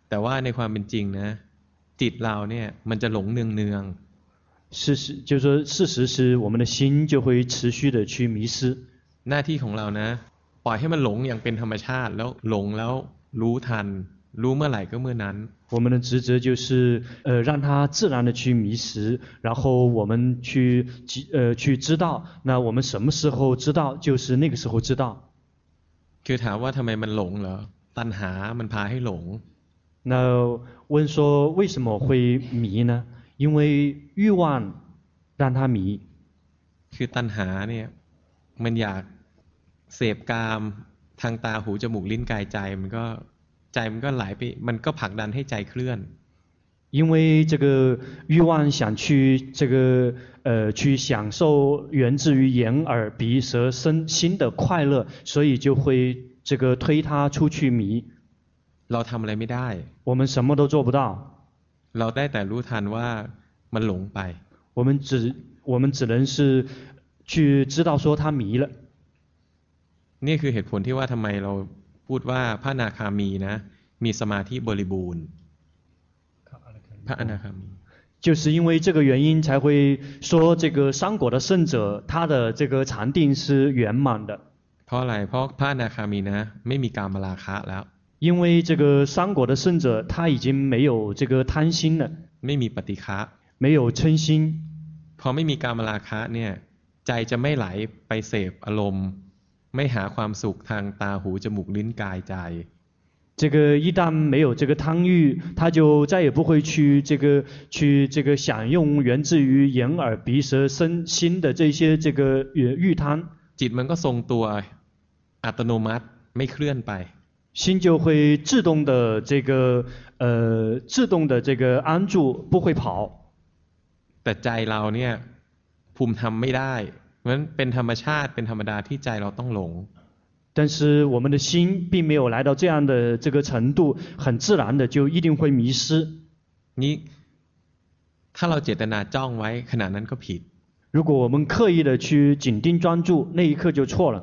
แต่ว่าในความเป็นจริงนะจิตเราเนี่ยมันจะหลงเนือง事实就是说，事实是我们的心就会持续的去迷失。 หน้าที่ของเรานะปล่อยให้มันหลงอย่างเป็นธรรมชาติแล้วหลงแล้วรู้ทันรู้เมื่อไหร่ก็เมื่อนั้น我们的职责就是呃让它自然的去迷失，然后我们去呃去知道，那我们什么时候知道就是那个时候知道。 คือถามว่าทำไมมันหลงเหรอตัณหามันพาให้หลง那问说为什么会迷呢？因为欲望让它迷。 คือตัณหาเนี่ยมันอยากเสพกามทางตาหูจมูกลิ้นกายใจมันก็ใจมันก็ไหลไปมันก็ผลักดันให้ใจเคลื่อน因为这个欲望想去这个呃去享受源自于眼耳鼻舌身心的快乐，所以就会这个推他出去迷。 เราทำอะไรไม่ได้我们什么都做不到。 เราได้แต่รู้ทันว่ามันหลงไป我们只我们只能是去知道说他迷了。 นี่คือเหตุผลที่ว่าทำไมเราพูดว่าพระอนาคามีนะมีสมาธิบริบูรณ์พระอนาคามี就是因为这个原因才会说这个三果的圣者他的这个禅定是圆满的。 เพราะอะไรเพราะพระอนาคามีนะไม่มีกามราคะแล้ว因为这个三果的圣者他已经没有这个贪心了ไม่มีปฏิฆะ没有嗔心พอไม่มีกามราคะเนี่ยใจจะไม่ไหลไปเสพอารมณ์ไม่หาความสุขทางตาหูจมูกลิ้นกายใจ这个一旦没有这个贪欲，他就再也不会去这个去这个享用源自于眼耳鼻舌身心的这些这个欲贪。 จิตมันก็ทรงตัวอัตโนมัติไม่เคลื่อนไป心就会自动的这个呃自动的这个安住，不会跑。 แต่ใจเราเนี่ยภูมิธรรมไม่ได้เพราะฉะนั้นเป็นธรรมชาติเป็นธรรมดาที่ใจเราต้องหลง但是我们的心并没有来到这样的这个程度，很自然的就一定会迷失。 นี่ถ้าเราเจตนาจ้องไว้ขณะนั้นก็ผิด如果我们刻意的去紧盯专注，那一刻就错了。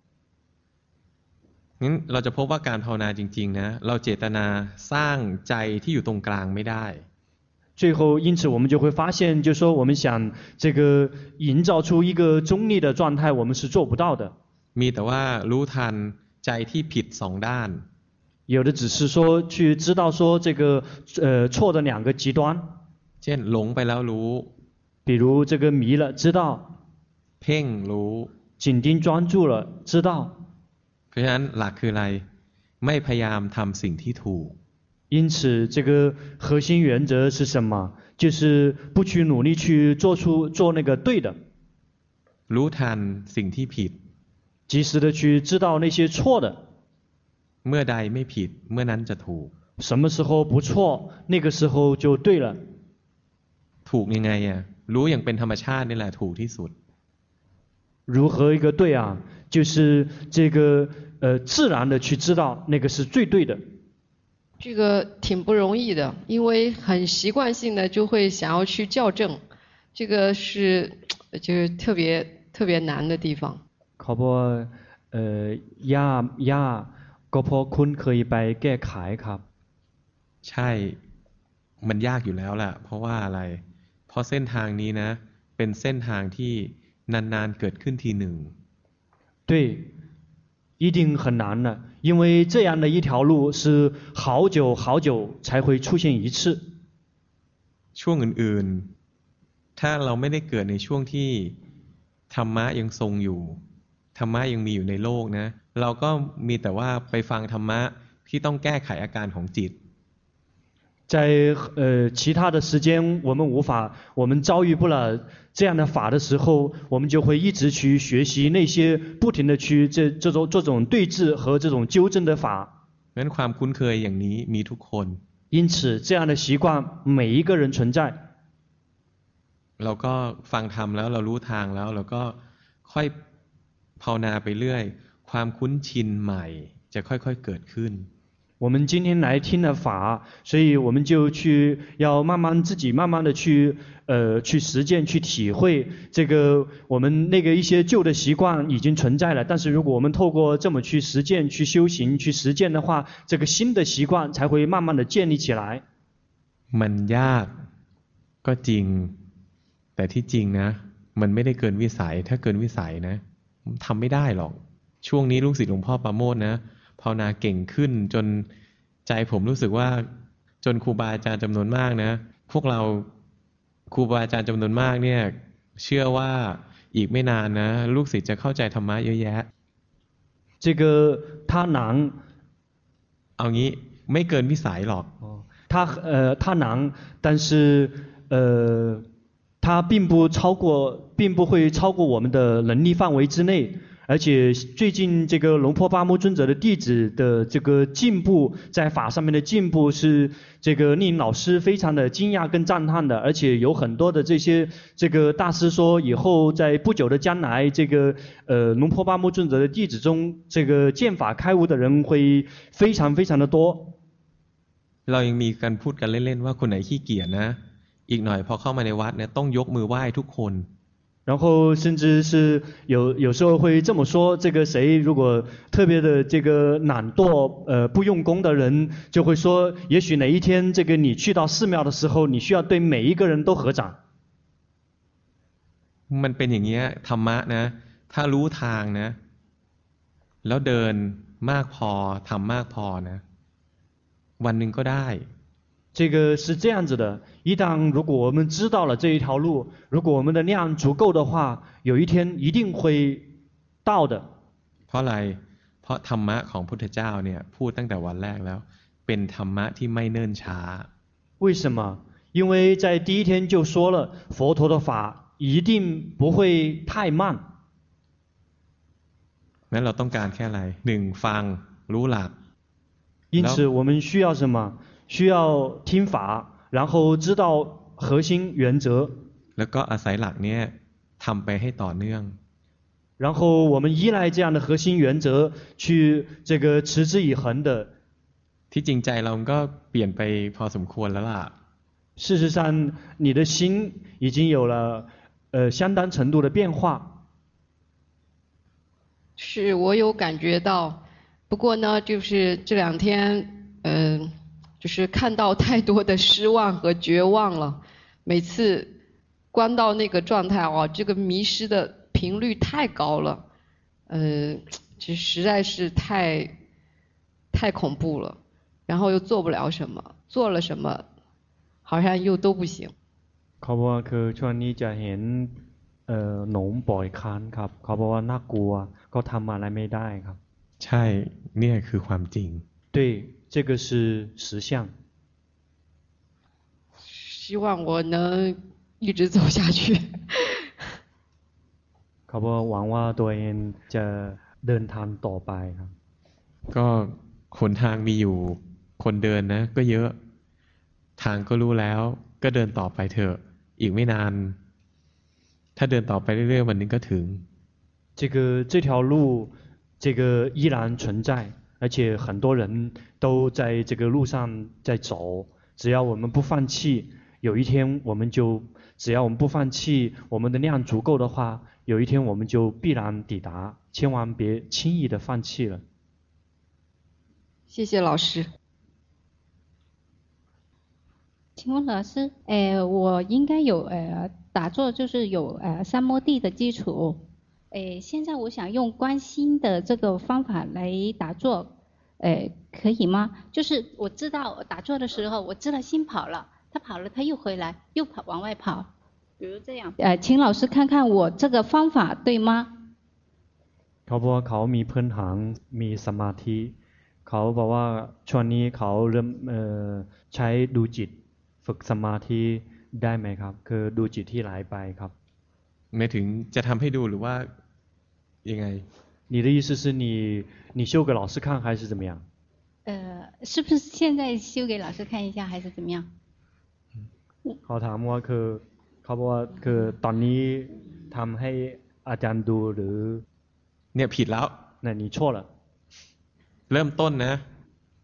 งั้นเราจะพบว่าการภาวนาจริงๆนะเราเจตนาสร้างใจที่อยู่ตรงกลางไม่ได้最后因此我们就会发现就是说我们想这个营造出一个中立的状态我们是做不到的มีแต่ว่ารู้ทันใจที่ผิดสองด้าน有的只是说去知道说这个呃错的两个极端เช่นหลงไปแล้วรู้比如这个迷了知道เพ่งรู้紧盯专注了知道เพราะฉะนั้นหลักคืออะไรไม่พยายามทำสิ่งที่ถูก因此这个核心原则是什么就是不去努力去做出做那个对的รู้ทันสิ่งที่ผิด及时的去知道那些错的เมื่อใดไม่ผิดเมื่อนั้นจะถูก什么时候不错那个时候就对了ถูกยังไงอ่ะรู้อย่างเป็นธรรมชาตินี่แหละถูกที่สุด如何一个对啊就是这个呃自然的去知道那个是最对的这个挺不容易的因为很习惯性的就会想要去校正这个是就是特别特别难的地方เขาบอกว่าเอ่อยากยากก็เพราะคุณเคยไปแก้ไขครับใช่มันยากอยู่แล้วแหละเพราะว่าอะไรเพราะเส้นทางนี้นะเป็นเส้นทางที่นานๆเกิดขึ้นทีหนึ่ง对一定很难的因为这样的一条路是好久好久才会出现一次ช่วงอื่นๆถ้าเราไม่ได้เกิดในช่วงที่ธรรมะยังทรงอยู่ธรรมะยังมีอยู่ในโลกนะเราก็มีแต่ว่าไปฟังธรรมะที่ต้องแก้ไขอาการของจิต在呃其他的时间我们无法我们遭遇不了这样的法的时候我们就会一直去学习那些不停的去这这种这种对峙和这种纠正的法งั้นความคุ้นเคยอย่างนี้มีทุกคน因此这样的习惯每一个人存在เราก็ฟังธรรมแล้วเรารู้ทางแล้วเราก็ค่อยภาวนาไปเรื่อยความคุ้นชินใหม่จะค่อยๆเกิดขึ้น我们今天来听了法，所以我们就去要慢慢自己慢慢的去呃去实践去体会这个我们那个一些旧的习惯已经存在了，但是如果我们透过这么去实践去修行去实践的话，这个新的习惯才会慢慢的建立起来。 มันยากก็จริงแต่ที่จริงนะมันไม่ได้เกินวิสัยถ้าเกินวิสัยนะทำไม่ได้หรอกช่วงนี้ลูกศิษย์หลวงพ่อปราโมทย์นะภาวนาเก่งขึ้นจนใจผมรู้สึกว่าจนครูบาอาจารย์จำนวนมากนะพวกเราครูบาอาจารย์จำนวนมากเนี่ยเชื่อว่าอีกไม่นานนะลูกศิษย์จะเข้าใจธรรมะเยอะแยะ这个他难เอางี้ไม่เกินวิสัยหรอก他呃他难但是呃他并不超过并不会超过我们的能力范围之内，而且最近这个龙坡巴木尊者的弟子的这个进步，在法上面的进步是这个令老师非常的惊讶跟赞叹的，而且有很多的这些这个大师说以后在不久的将来，这个呃龙坡巴木尊者的弟子中，这个见法开悟的人会非常非常的多。 เรายังมีการพูดกันเล่นๆว่าคนไหนขี้เกียจนะอีกหน่อยพอเข้ามาในวัดเนี่ยต้องยกมือไหว้ทุกคน然后甚至是有有时候会这么说，这个谁如果特别的这个懒惰呃不用功的人，就会说也许哪一天这个你去到寺庙的时候，你需要对每一个人都合掌。 มันเป็นอย่างเงี้ยธรรมะนะถ้ารู้ทางนะแล้วเดินมากพอทำมากพอนะวันหนึ่งก็ได้这个是这样子的，一旦如果我们知道了这一条路，如果我们的量足够的话，有一天一定会到的。 เพราะอะไรเพราะธรรมะของพุทธเจ้าเนี่ยพูดตั้งแต่วันแรกแล้วเป็นธรรมะที่ไม่เนิ่นช้า为什么？因为在第一天就说了，佛陀的法一定不会太慢。 งั้นเราต้องการแค่อะไรหนึ่งฟังรู้หลัก因此我们需要什么？需要听法，然后知道核心原则。 แล้วก็อาศัยหลักเนี้ยทำไปให้ต่อเนื่อง然后我们依赖这样的核心原则去这个持之以恒的。 ที่จริงใจเราก็เปลี่ยนไปพอสมควรแล้วล่ะ事实上，你的心已经有了呃相当程度的变化。 是我有感觉到，不过呢，就是这两天，嗯、呃。就是看到太多的失望和绝望了，每次关到那个状态哦，这个迷失的频率太高了，呃，这实在是太太恐怖了，然后又做不了什么，做了什么好像又都不行。 เขาบอกว่าคือช่วงนี้จะเห็นเอ่อหนมปล่อยคานครับเขาบอกว่าน่ากลัวก็ทำอะไรไม่ได้ครับใช่เนี่ยคือความจริง对这个是实相希望我能一直走下去เขาบอกหวังว่าตัวเองจะเดินทางต่อไปครับก็หนทางมีอยู่คนเดินนะก็เยอะทางก็รู้แล้วก็เดินต่อไปเถอะอีกไม่นานถ้าเดินต่อไปเรื่อยๆวันนึงก็ถึง这个这条路这个依然存在而且很多人都在这个路上在走，只要我们不放弃，有一天我们就，只要我们不放弃，我们的量足够的话，有一天我们就必然抵达，千万别轻易的放弃了。 谢谢老师。 请问老师，呃，我应该有呃打坐，就是有呃三摩地的基础。诶，现在我想用观心的这个方法来打坐，诶，可以吗？就是我知道打坐的时候，我知道心跑了，他跑了，他又回来，又跑往外跑，比如这样。呃，请老师看看我这个方法对吗？ เขาบอกว่าเขามีพื้นฐานมีสมาธิเขาบอกว่าช่วงนี้เขาเริ่มใช้ดูจิตฝึกสมาธิได้ไหมครับคือดูจิตที่ไหลไปครับหมายถึงจะทำให้ดูหรือว่ายังไง你的意思是你你修给老师看还是怎么样呃是不是现在修给老师看一下还是怎么样เขาถามว่าคือเขาบอกว่าคือตอนนี้ทำให้อาจารย์ดูหรือเนี่ยผิดแล้ว那你错了เริ่มต้นนะ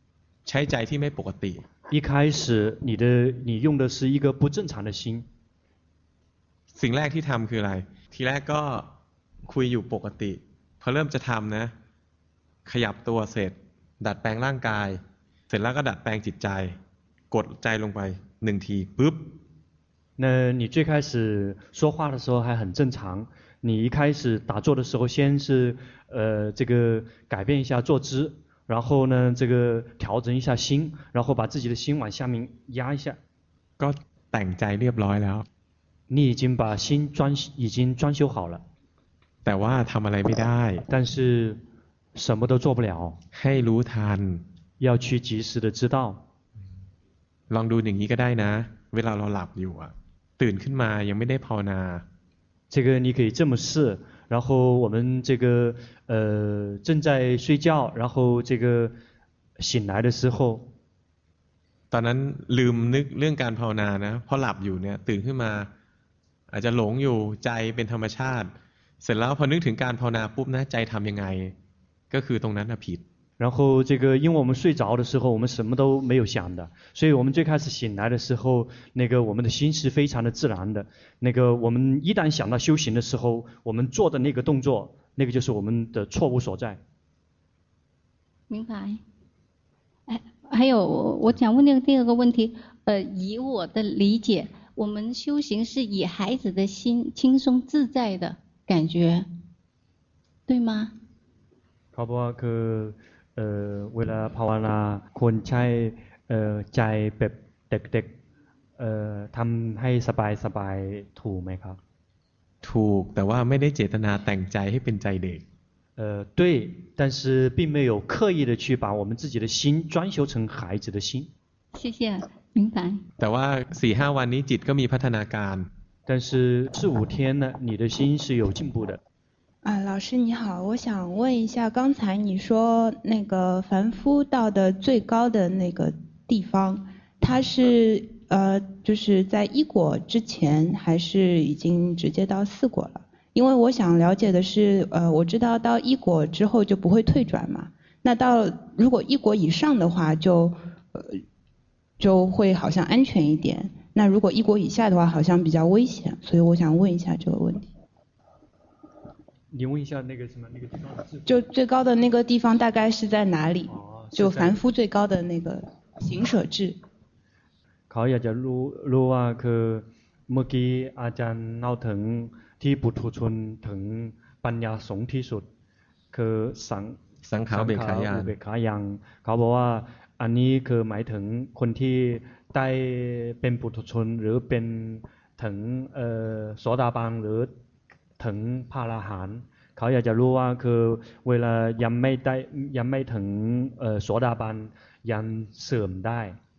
ใช้ใจที่ไม่ปกติ一开始你的你用的是一个不正常的心。 สิ่งแรกที่ทำคืออะไรทีแรกก็คุยอยู่ปกติพอเริ่มจะทำนะขยับตัวเสร็จดัดแปลงร่างกายเสร็จแล้วก็ดัดแปลงจิตใจกดใจลงไปหนึ่งทีปุ๊บ那你最开始说话的时候还很正常，你一开始打坐的时候，先是呃这个改变一下坐姿，然后呢这个调整一下心，然后把自己的心往下面压一下。 ก็แต่งใจเรียบร้อยแล้ว你已经把心装已经装修好了。 แต่ว่าทำอะไรไม่ได้但是什么都做不了。 ให้รู้ทัน要去及时的知道。 ลองดูอย่างนี้ก็ได้นะเวลาเราหลับอยู่อ่ะตื่นขึ้นมายังไม่ได้ภาวนา这个你可以这么试，然后我们这个呃正在睡觉，然后这个醒来的时候， ตอนนั้นลืมนึกเรื่องการภาวนานะพอหลับอยู่เนี่ยตื่นขึ้นมาอาจจะหลงอยู่ใจเป็นธรรมชาติเสร็จแล้วพอนึกถึงการภาวนาปุ๊บนะใจทำยังไงก็คือตรงนั้นน่ะผิด然后这个因为我们睡着的时候我们什么都没有想的，所以我们最开始醒来的时候那个我们的心是非常的自然的，那个我们一旦想到修行的时候我们做的那个动作那个就是我们的错误所在。 明白。哎，还有我想问那个第二个问题，呃，以我的理解我们修行是以孩子的心轻松自在的感觉对吗？ เขาบอกว่าคือเอ่อเวลาภาวนาควรใช้เอ่อใจแบบเด็กๆเอ่อทำให้สบายๆถูกไหมครับถูกแต่ว่าไม่ได้เจตนาแต่งใจให้เป็นใจเด็ก呃对但是并没有刻意的去把我们自己的心装修成孩子的心。 谢谢明白。 แต่ว่า สี่ห้า วันนี้จิตก็มีพัฒนาการ但是四五天呢你的心是有进步的。 啊，老师你好，我想问一下，刚才你说那个凡夫到的最高的那个地方，它是呃就是在一果之前，还是已经直接到四果了？因为我想了解的是，呃，我知道到一果之后就不会退转嘛，那到如果一果以上的话就，呃就会好像安全一点，那如果一果以下的话好像比较危险，所以我想问一下这个问题。 你问一下那个什么那个地方的智慧， 就最高的那个地方大概是在哪里？ 哦、 就凡夫最高的那个行舍智。 เขาอยากจะรู้รู้ว่าคือเมื่อกี้อาจารย์เล่าถึงที่ปุถุชนถึงปัญญาสูงที่สุดคือสังสังขารอุเบกขายานอุเบกขายังเขาบอกว่าอันนี้คือหมายถึงคนที่ได้เป็นปุถุชนหรือเป็นถึงเอ่อโสดาบันหรือถึงพระอรหันต์เขาอยากจะรู้ว่าคือเวลายังไม่ได้ยังไม่ถึงเอ่อโสดาบันยังเสื่อมได้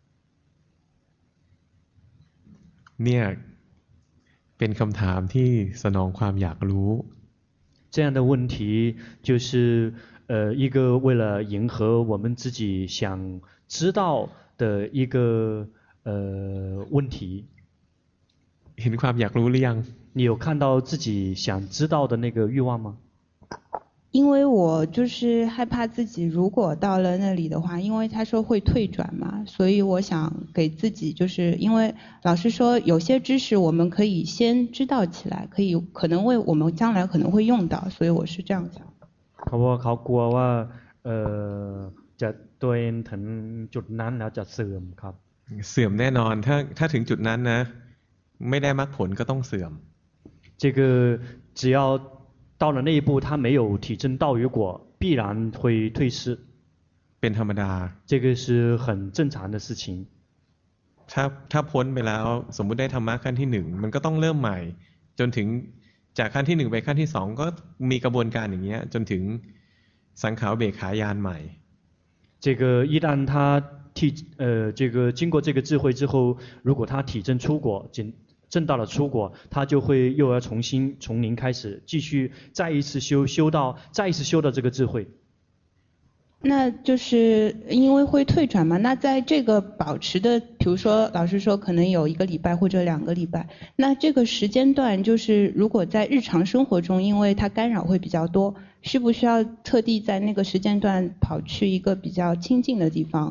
เนี่ยเป็นคำถามที่สนองความอยากรู้这样的问题就是呃一个为了迎合我们自己想知道的一个呃问题。 เห็นความอยากรู้หรือยัง你有看到自己想知道的那个欲望吗？ 因为我就是害怕自己如果到了那里的话，因为他说会退转嘛，所以我想给自己，就是因为老师说有些知识我们可以先知道起来，可以可能为我们将来可能会用到，所以我是这样想。 เขาบอกเขากลัวว่าเอ่อจะตัวเองถึงจุดนั้นแล้วจะเสื่อมครับเสื่อมแน่นอนถ้าถ้าถึงจุดนั้นนะไม่ได้มรรคผลก็ต้องเสื่อม这个只要到了那一步他没有体证道与果必然会退失เป็นธรรมดา这个是很正常的事情ถ้าถ้าพ้นไปแล้วสมมุติได้ธรรมะขั้นที่หนึ่งมันก็ต้องเริ่มใหม่จนถึงจากขั้นที่หนึ่งไปขั้นที่สองก็มีกระบวนการอย่างเงี้ยจนถึงสังขารอุเบกขายานใหม่这个一旦他体呃这个经过这个智慧之后如果他体证出果证到了出果他就会又要重新从零开始继续再一次修修到再一次修到这个智慧那就是因为会退转嘛，那在这个保持的比如说老师说可能有一个礼拜或者两个礼拜，那这个时间段就是如果在日常生活中因为它干扰会比较多，需不需要特地在那个时间段跑去一个比较清静的地方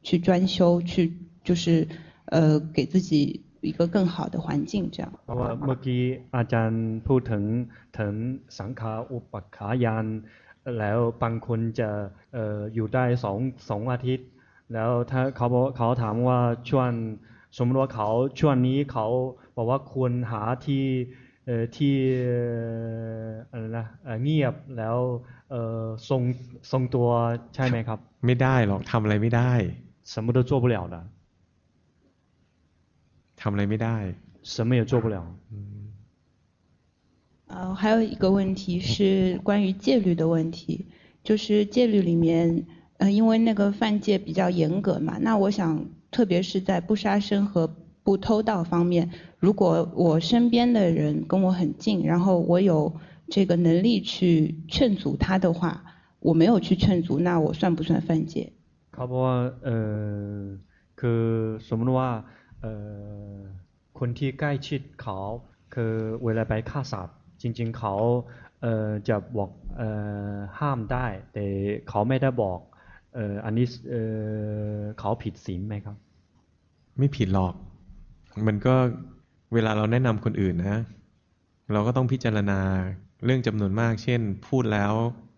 去专修，去就是呃给自己一个更好的环境这样。 เพราะว่าเมื่อกี้อาจารย์พูดถึงถึงสังขาอุปขายานแล้วบางคนจะเอ่ออยู่ได้สองสองอาทิตย์แล้วถ้าเขาบอกเขาถามว่าช่วงสมมติว่าเขาช่วงนี้เขาบอกว่าควรหาที่เอ่อที่อะไรนะเงียบแล้วเอ่อทรงทรงตัวใช่ไหมครับไม่ได้หรอกทำอะไรไม่ได้什么都做不了的ทำอะไรไม่ได้什么也做不了呃，还有一个问题是关于戒律的问题，就是戒律里面，呃，因为那个犯戒比较严格嘛，那我想，特别是在不杀生和不偷盗方面，如果我身边的人跟我很近，然后我有这个能力去劝阻他的话，我没有去劝阻，那我算不算犯戒？ เขาบอกว่าเอ่อคือสมมติว่าเอ่อคนที่ใกล้ชิดเขาคือเวลาไปฆ่าสัตว์จริงๆเขาเอ่อจะบอกเอ่อห้ามได้แต่เขาไม่ได้บอกเอ่ออันนี้เอ่อเขาผิดศีลไหมครับไม่ผิดหรอกมันก็เวลาเราแนะนำคนอื่นนะเราก็ต้องพิจารณาเรื่องจำนวนมากเช่นพูดแล้ว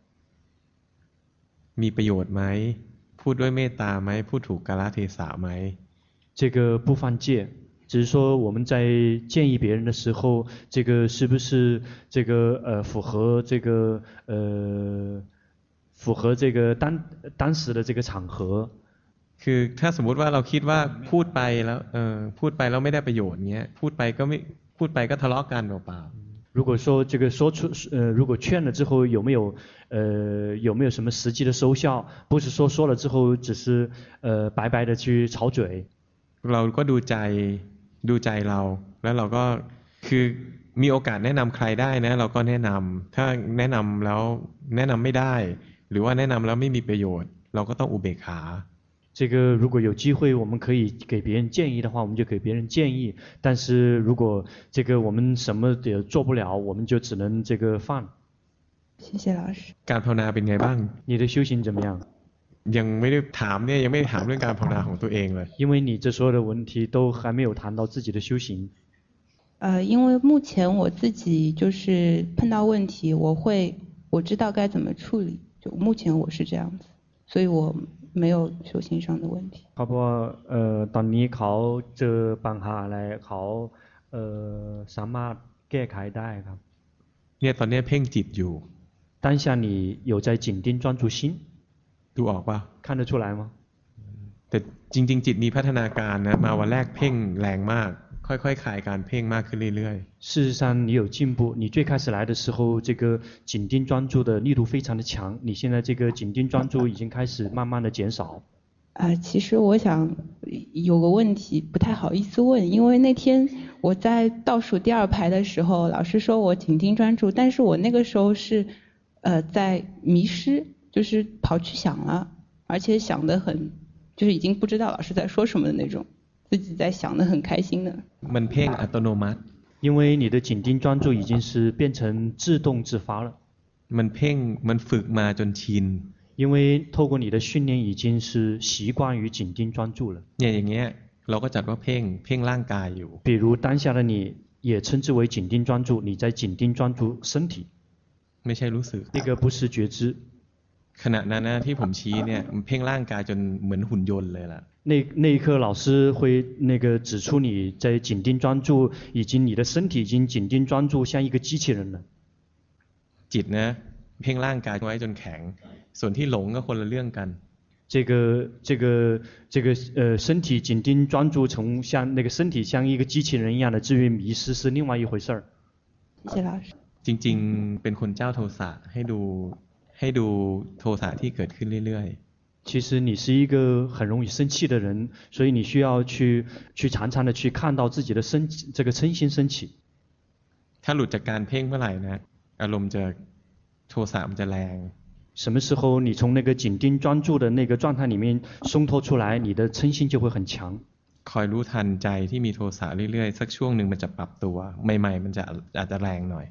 มีประโยชน์ไหมพูดด้วยเมตตาไหมพูดถูกกาลเทศะไหม这个不犯戒只是说我们在建议别人的时候这个是不是这个呃符合这个呃符合这个当当时的这个场合คือถ้าสมมติว่าเราคิดว่าพูดไปแล้วเออพูดไปแล้วไม่ได้ประโยชน์เงี้ยพูดไปก็ไม่พูดไปก็ทะเลาะกันเปล่า如果说这个说出呃如果劝了之后有没有呃有没有什么实际的收效不是说说了之后只是呃白白的去吵嘴เราก็ดูใจดูใจเราแล้วเราก็คือมีโอกาสแนะนำใครได้นะเราก็แนะนำถ้าแนะนำแล้วแนะนำไม่ได้หรือว่าแนะนำแล้วไม่มีประโยชน์เราก็ต้องอุเบกขา这个如果有机会我们可以给别人建议的话我们就给别人建议但是如果这个我们什么也做不了我们就只能这个放谢谢老师การภาวนาเป็นไงบ้าง你的修行怎么样ยังไม่ได้ถามเนี่ยยังไม่ได้ถามเรื่องการภาวนาของตัวเองเลย因为你这所有的问题都还没有谈到自己的修行呃因为目前我自己就是碰到问题我会我知道该怎么处理就目前我是这样子所以我没有修行上的问题เพราะว่าเอ่อตอนนี้เขาเจอปัญหาอะไรเขาเอ่อสามารถแก้ไขได้ครับเนี่ยตอนนี้เพ่งจิตอยู่当下你有在紧盯专注心ดูออกป่ะ看得出来吗แต่จริงๆจิตมีพัฒนาการนะมาวันแรกเพ่งแรงมากค่อยๆคลายการเพ่งมากขึ้นเรื่อยๆ事实上你有进步你最开始来的时候这个紧盯专注的力度非常的强你现在这个紧盯专注已经开始慢慢的减少呃其实我想有个问题不太好意思问因为那天我在倒数第二排的时候老师说我紧盯专注但是我那个时候是呃在迷失就是跑去想了而且想得很就是已经不知道老师在说什么的那种自己在想得很开心的มันเพ่งอัตโนมัติ因为你的紧盯专注已经是变成自动自发了มันเพ่งมันฝึกมาจนชิน因为透过你的训练已经是习惯于紧盯专注了เนี่ยอย่างเงี้ยเราก็จัดว่าเพ่งเพ่งร่างกายอยู่比如当下的你也称之为紧盯专注你在紧盯专注身体ไม่ใช่รู้สึก这个不是觉知ขณะนั้นนะที่ผมชี้เนี่ยมันเพ่งร่างกายจนเหมือนหุ่นยนต์เลยล่ะ那那一刻老师会那个指出你在紧盯专注已经你的身体已经紧盯专注像一个机器人了จิตนะเพ่งร่างกายไว้จนแข็งส่วนที่หลงก็คนละเรื่องกัน这个这个这个呃身体紧盯专注从像那个身体像一个机器人一样的至于迷失是另外一回事儿谢谢老师จริงๆเป็นคนเจ้าโทสะให้ดูให้ดูโทสะที่เกิดขึ้นเรื่อยๆ其实你是一个很容易生气的人所以你需要去去常常的去看到自己的生这个嗔心升起ถ้าหลุดจากการเพ่งเมื่อไหร่นะอารมณ์จะโทสะมันจะแรง什么时候你从那个紧盯专注的那个状态里面松脱出来你的嗔心就会很强คอยรู้ทันใจที่มีโทสะเรื่อยๆสักช่วงหนึ่งมันจะปรับตัวใหม่ๆมันจะอาจจะแรงหน่อย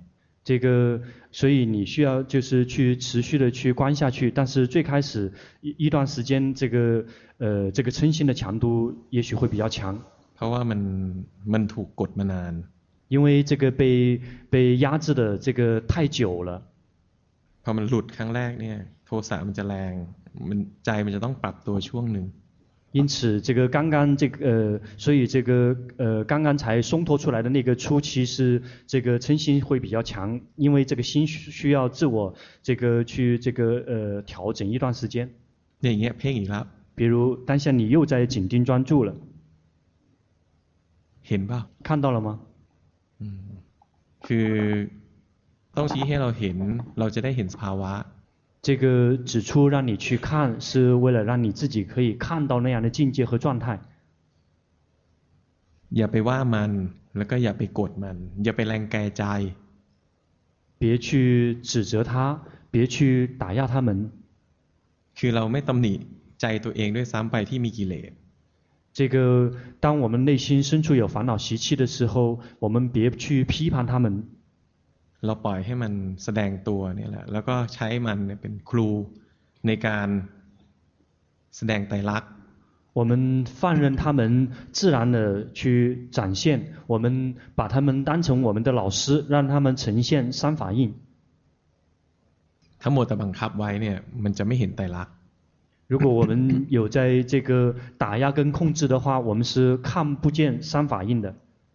这个，所以你需要就是去持续的去观下去，但是最开始一一段时间，这个呃这个嗔心的强度也许会比较强。 เพราะว่ามันมันถูกกดมานาน。 因为这个被被压制的这个太久了。 พอมันหลุดครั้งแรกเนี่ยโทสะมันจะแรงมันใจมันจะต้องปรับตัวช่วงหนึ่ง。 因此，这个刚刚这个呃，所以这个呃，刚刚才松脱出来的那个初期是这个嗔心会比较强，因为这个心需要自我这个去这个呃调整一段时间。 อย่างเงี้ยเพ่งอีกแล้ว。 比如当下你又在紧盯专注了。 เห็นป่ะ？ 看到了吗？ อืมคือต้องชี้ให้เราเห็นเราจะได้เห็นสภาวะ。 这个指出让你去看，是为了让你自己可以看到那样的境界和状态。 อย่าไปว่ามันแล้วก็อย่าไปกดมันอย่าไปแรงแกใจ。 别去指责他，别去打压他们。 คือเราไม่ตำหนิใจตัวเองด้วยซ้ำไปที่มีกิเลส。 这个当我们内心深处有烦恼习气的时候，我们别去批判他们。 เราปล่อยให้มันแสดงตัวเนี่ยแหละแล้วก็ใช้มันเป็นครูในการแสดงไตรลักษณ์。 我们放任他们自然的去展现，我们把他们当成我们的老师，让他们呈现三法印。 ถ้าหมดแต่บังคับไว้เนี่ยมันจะไม่เห็นไตรลักษณ์。 如果我们有在这个打压跟控制的话，我们是看不见三法印的。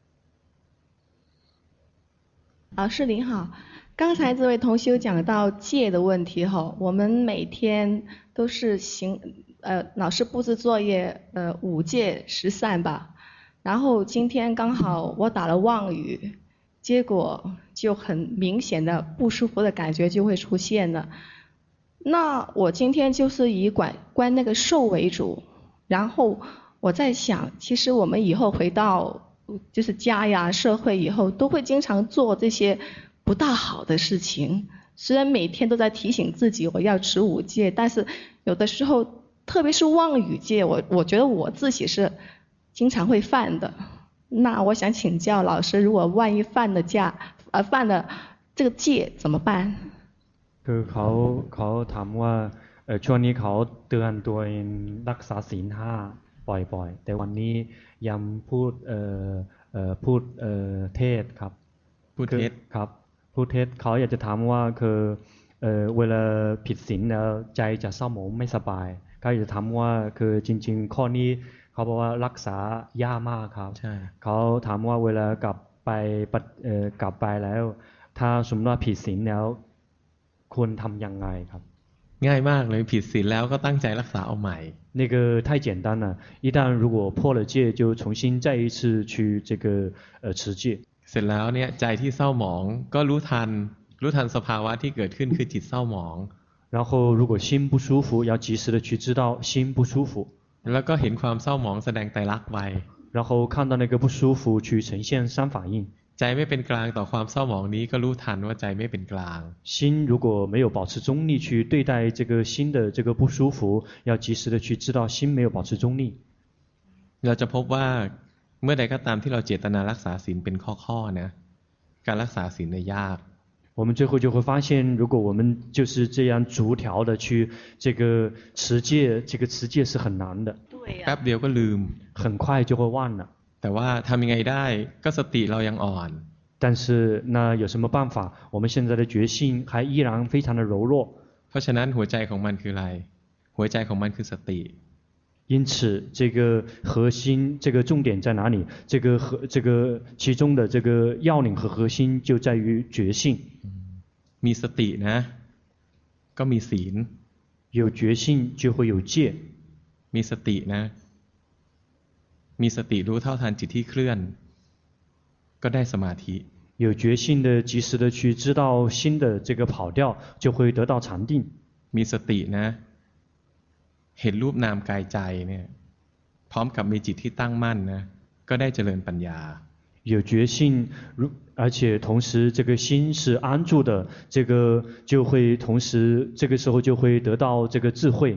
老师您好，刚才这位同修讲到戒的问题哈，我们每天都是行呃老师布置作业呃五戒十善吧，然后今天刚好我打了妄语，结果就很明显的不舒服的感觉就会出现了。那我今天就是以管观那个受为主，然后我在想，其实我们以后回到就是家呀社会以后都会经常做这些不大好的事情，虽然每天都在提醒自己我要持五戒，但是有的时候特别是妄语戒，我我觉得我自己是经常会犯的。那我想请教老师，如果万一犯了戒呃犯了这个戒怎么办？ คือเขาเขาถามว่าเอ่อช่วงนี้เขาเตือนตัวเองรักษาศีลห้าบ่อยๆแต่วันนี้ย้ำพูดเอ่อเอ่อพูดเอ่อเทศครับพูดเทศครับพูดเทศเขาอยากจะถามว่าคือเอ่อเวลาผิดศีลแล้วใจจะเศร้าหมองไม่สบายเขาอยากจะถามว่าคือจริงๆข้อนี้เขาบอกว่ารักษายากมากครับใช่เขาถามว่าเวลากลับไปเอ่อกลับไปแล้วถ้าสมมติว่าผิดศีลแล้วควรทำยังไงครับง่ายมากเลยผิดศีลแล้วก็ตั้งใจรักษาเอาใหม่那个太简单了一旦如果破了戒就重新再一次去这个呃持戒เสร็จแล้วเนี่ยใจที่เศร้าหมองก็รู้ทันรู้ทันสภาวะที่เกิดขึ้นคือจิตเศร้าหมอง然后如果心不舒服要及时的去知道心不舒服แล้วก็เห็นความเศร้าหมองแสดงไตรลักษณ์ไว้然后看到那个不舒服去呈现三法印ใจไม่เป็นกลางต่อความเศร้าหมองนี้ก็รู้ทันว่าใจไม่เป็นกลาง心如果没有保持中立去对待这个心的这个不舒服要及时的去知道心没有保持中立เราจะพบว่าเมื่อใดก็ตามที่เราเจตนารักษาศีลเป็นข้อๆนะการรักษาศีลเนี่ยยาก我们最后就会发现如果我们就是这样逐条的去这个持戒这个持戒是很难的แป๊บเดียวก็ลืม很快就会忘了แต่ว่าทำยังไงได้ก็สติเรายังอ่อน但是那有什么办法我们现在的觉性还依然非常的柔弱เพราะฉะนั้นหัวใจของมันคืออะไรหัวใจของมันคือสติ因此这个核心这个重点在哪里这个和这个其中的这个要领和核心就在于觉性มีสตินะก็มีศีล有觉性就会有戒มีสตินะมีสติรู้เท่าทันจิตที่เคลื่อนก็ได้สมาธิ有觉性的及时的去知道心的这个跑调就会得到禅定มีสตินะเห็นรูปนามกายใจเนี่ยพร้อมกับมีจิตที่ตั้งมั่นนะก็ได้เจริญปัญญา有觉性而且同时这个心是安住的这个就会同时这个时候就会得到这个智慧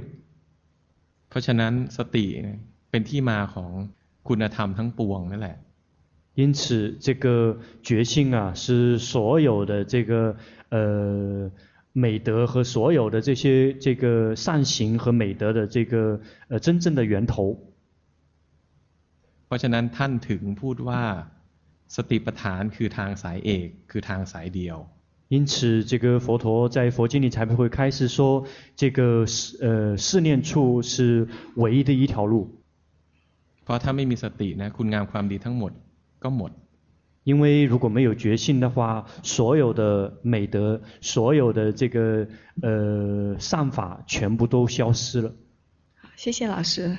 เพราะฉะนั้นสติเป็นที่มาของคุณธรรมทั้งปวงนั่นแหละ因此，这个觉性啊，是所有的这个呃美德和所有的这些这个善行和美德的这个呃真正的源头。 เพราะฉะนั้นท่านถึงพูดว่าสติปัฏฐานคือทางสายเอกคือทางสายเดียว因此，这个佛陀在佛经里才会开始说，这个呃四念处是唯一的一条路。 เพราะถ้าไม่มีสตินะคุณงามความดีทั้งหมดก็หมด。 因为如果没有觉性的话，所有的美德，所有的这个呃善法，全部都消失了。 谢谢老师。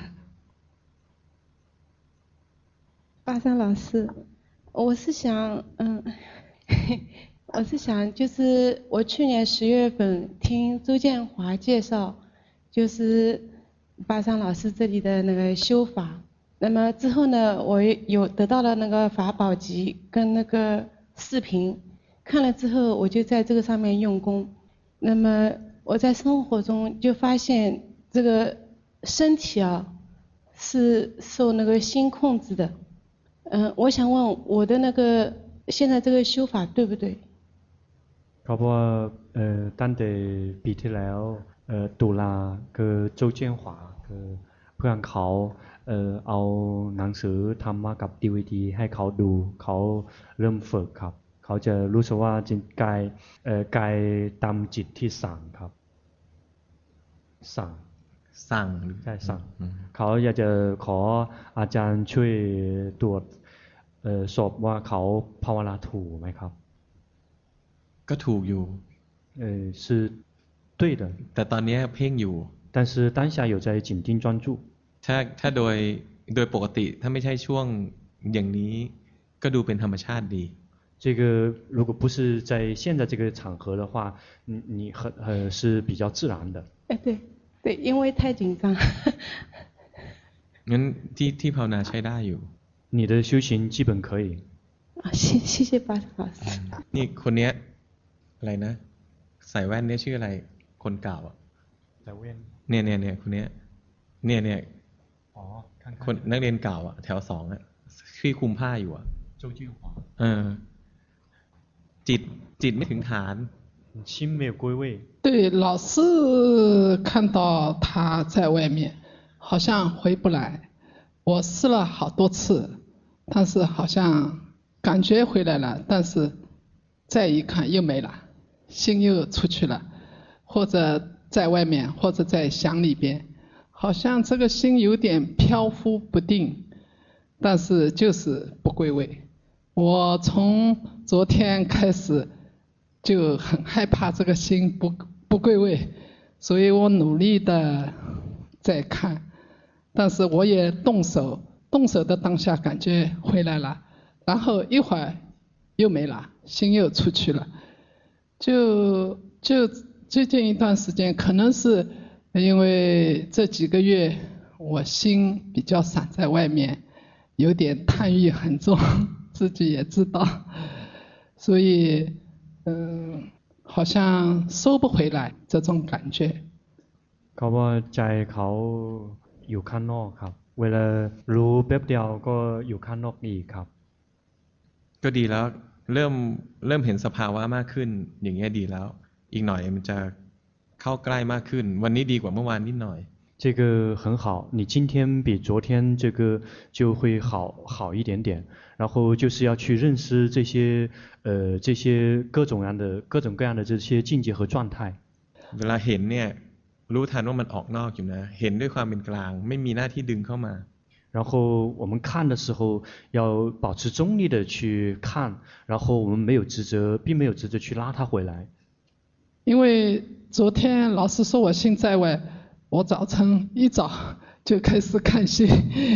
巴桑老师，我是想，嗯，我是想，就是我去年十月份听周建华介绍，就是巴桑老师这里的那个修法。那么之后呢，我有得到了那个法宝集跟那个视频，看了之后我就在这个上面用功。那么我在生活中就发现这个身体啊是受那个心控制的。嗯，我想问我的那个现在这个修法对不对？ เพราะว่าเอ่อตั้งแต่ปีที่แล้วเอ่อตุลาคือโจเจี้ยนหวาคือเพื่อนเขาเอ่อเอาหนังสือธรรมะกับ ดี วี ดี ให้เขาดูเขาเริ่มฝึกครับเขาจะรู้สึกว่าจิตกายเอ่อกายตามจิตที่สั่งครับสั่งสั่งใช่สั่งเขาอยากจะขออาจารย์ช่วยตรวจเอ่อสอบว่าเขาภาวนาถูกไหมครับก็ถูกอยู่เออ是对的แต่ตอนนี้เพ่งอยู่但是当下有在紧盯专注ถ้าถ้าโดยโดยปกติถ้าไม่ใช่ช่วงอย่างนี้ก็ดูเป็นธรรมชาติดี这个如果不是在现在这个场合的话你你很呃是比较自然的哎对对因为太紧张งั้นที่ที่ภาวนาใช้ได้อยู่你的修行基本可以啊谢谢谢巴老师นี่คนเนี้ยอะไรนะใส่แว่นเนี่ยชื่ออะไรคนเก่าอ่ะใส่แว่นเนี่ยเนี่ยเนี่ยคนเนี้ยเนี่ยเนี่ยอ๋อคนนักเรียนเก่าอ่ะแถวสองอ่ะที่คุมผ้าอยู่อ่ะโจเจี้ยนหวาเออจิตจิตไม่ถึงฐาน心没有归位对老是看到他在外面好像回不来我试了好多次但是好像感觉回来了但是再一看又没了心又出去了或者在外面或者在想里边好像这个心有点飘忽不定但是就是不归位我从昨天开始就很害怕这个心不不归位所以我努力的在看但是我也动手动手的当下感觉回来了然后一会儿又没了心又出去了就就最近一段时间可能是因为这几个月我心比较散在外面有点贪欲很重自己也知道所以嗯好像收不回来这种感觉เขาว่าใจเขาอยู่ข้างนอกครับเวลารู้แป๊บเดียวก็อยู่ข้างนอกอีกครับก็ดีแล้วเริ่มเริ่มเห็นสภาวะมากขึ้นอย่างเงี้ยดีแล้วอีกหน่อยมันจะเข้าใกล้มากขึ้นวันนี้ดีกว่าเมื่อวานนิดหน่อย这个很好你今天比昨天这个就会好好一点点然后就是要去认识这些呃这些各种样的各种各样的这些境界和状态เวลาเห็นเนี่ยรู้ทันว่ามันออกนอกอยู่นะเห็นด้วยความเป็นกลางไม่มีหน้าที่ดึงเข้ามา然后我们看的时候要保持中立的去看然后我们没有职责并没有职责去拉它回来因为昨天老师说我心在外我早晨一早就开始看心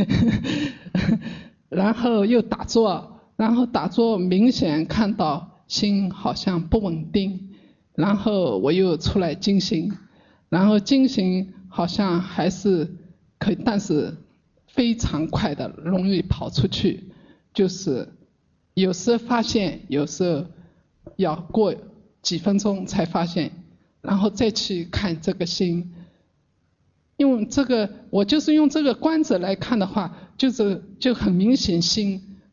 然后又打坐然后打坐明显看到心好像不稳定然后我又出来进行然后进行好像还是可以但是非常快的容易跑出去就是有时发现有时要过几分钟才发现然后再去看这个心因为这个我就是用这个观者来看的话就是就很明显心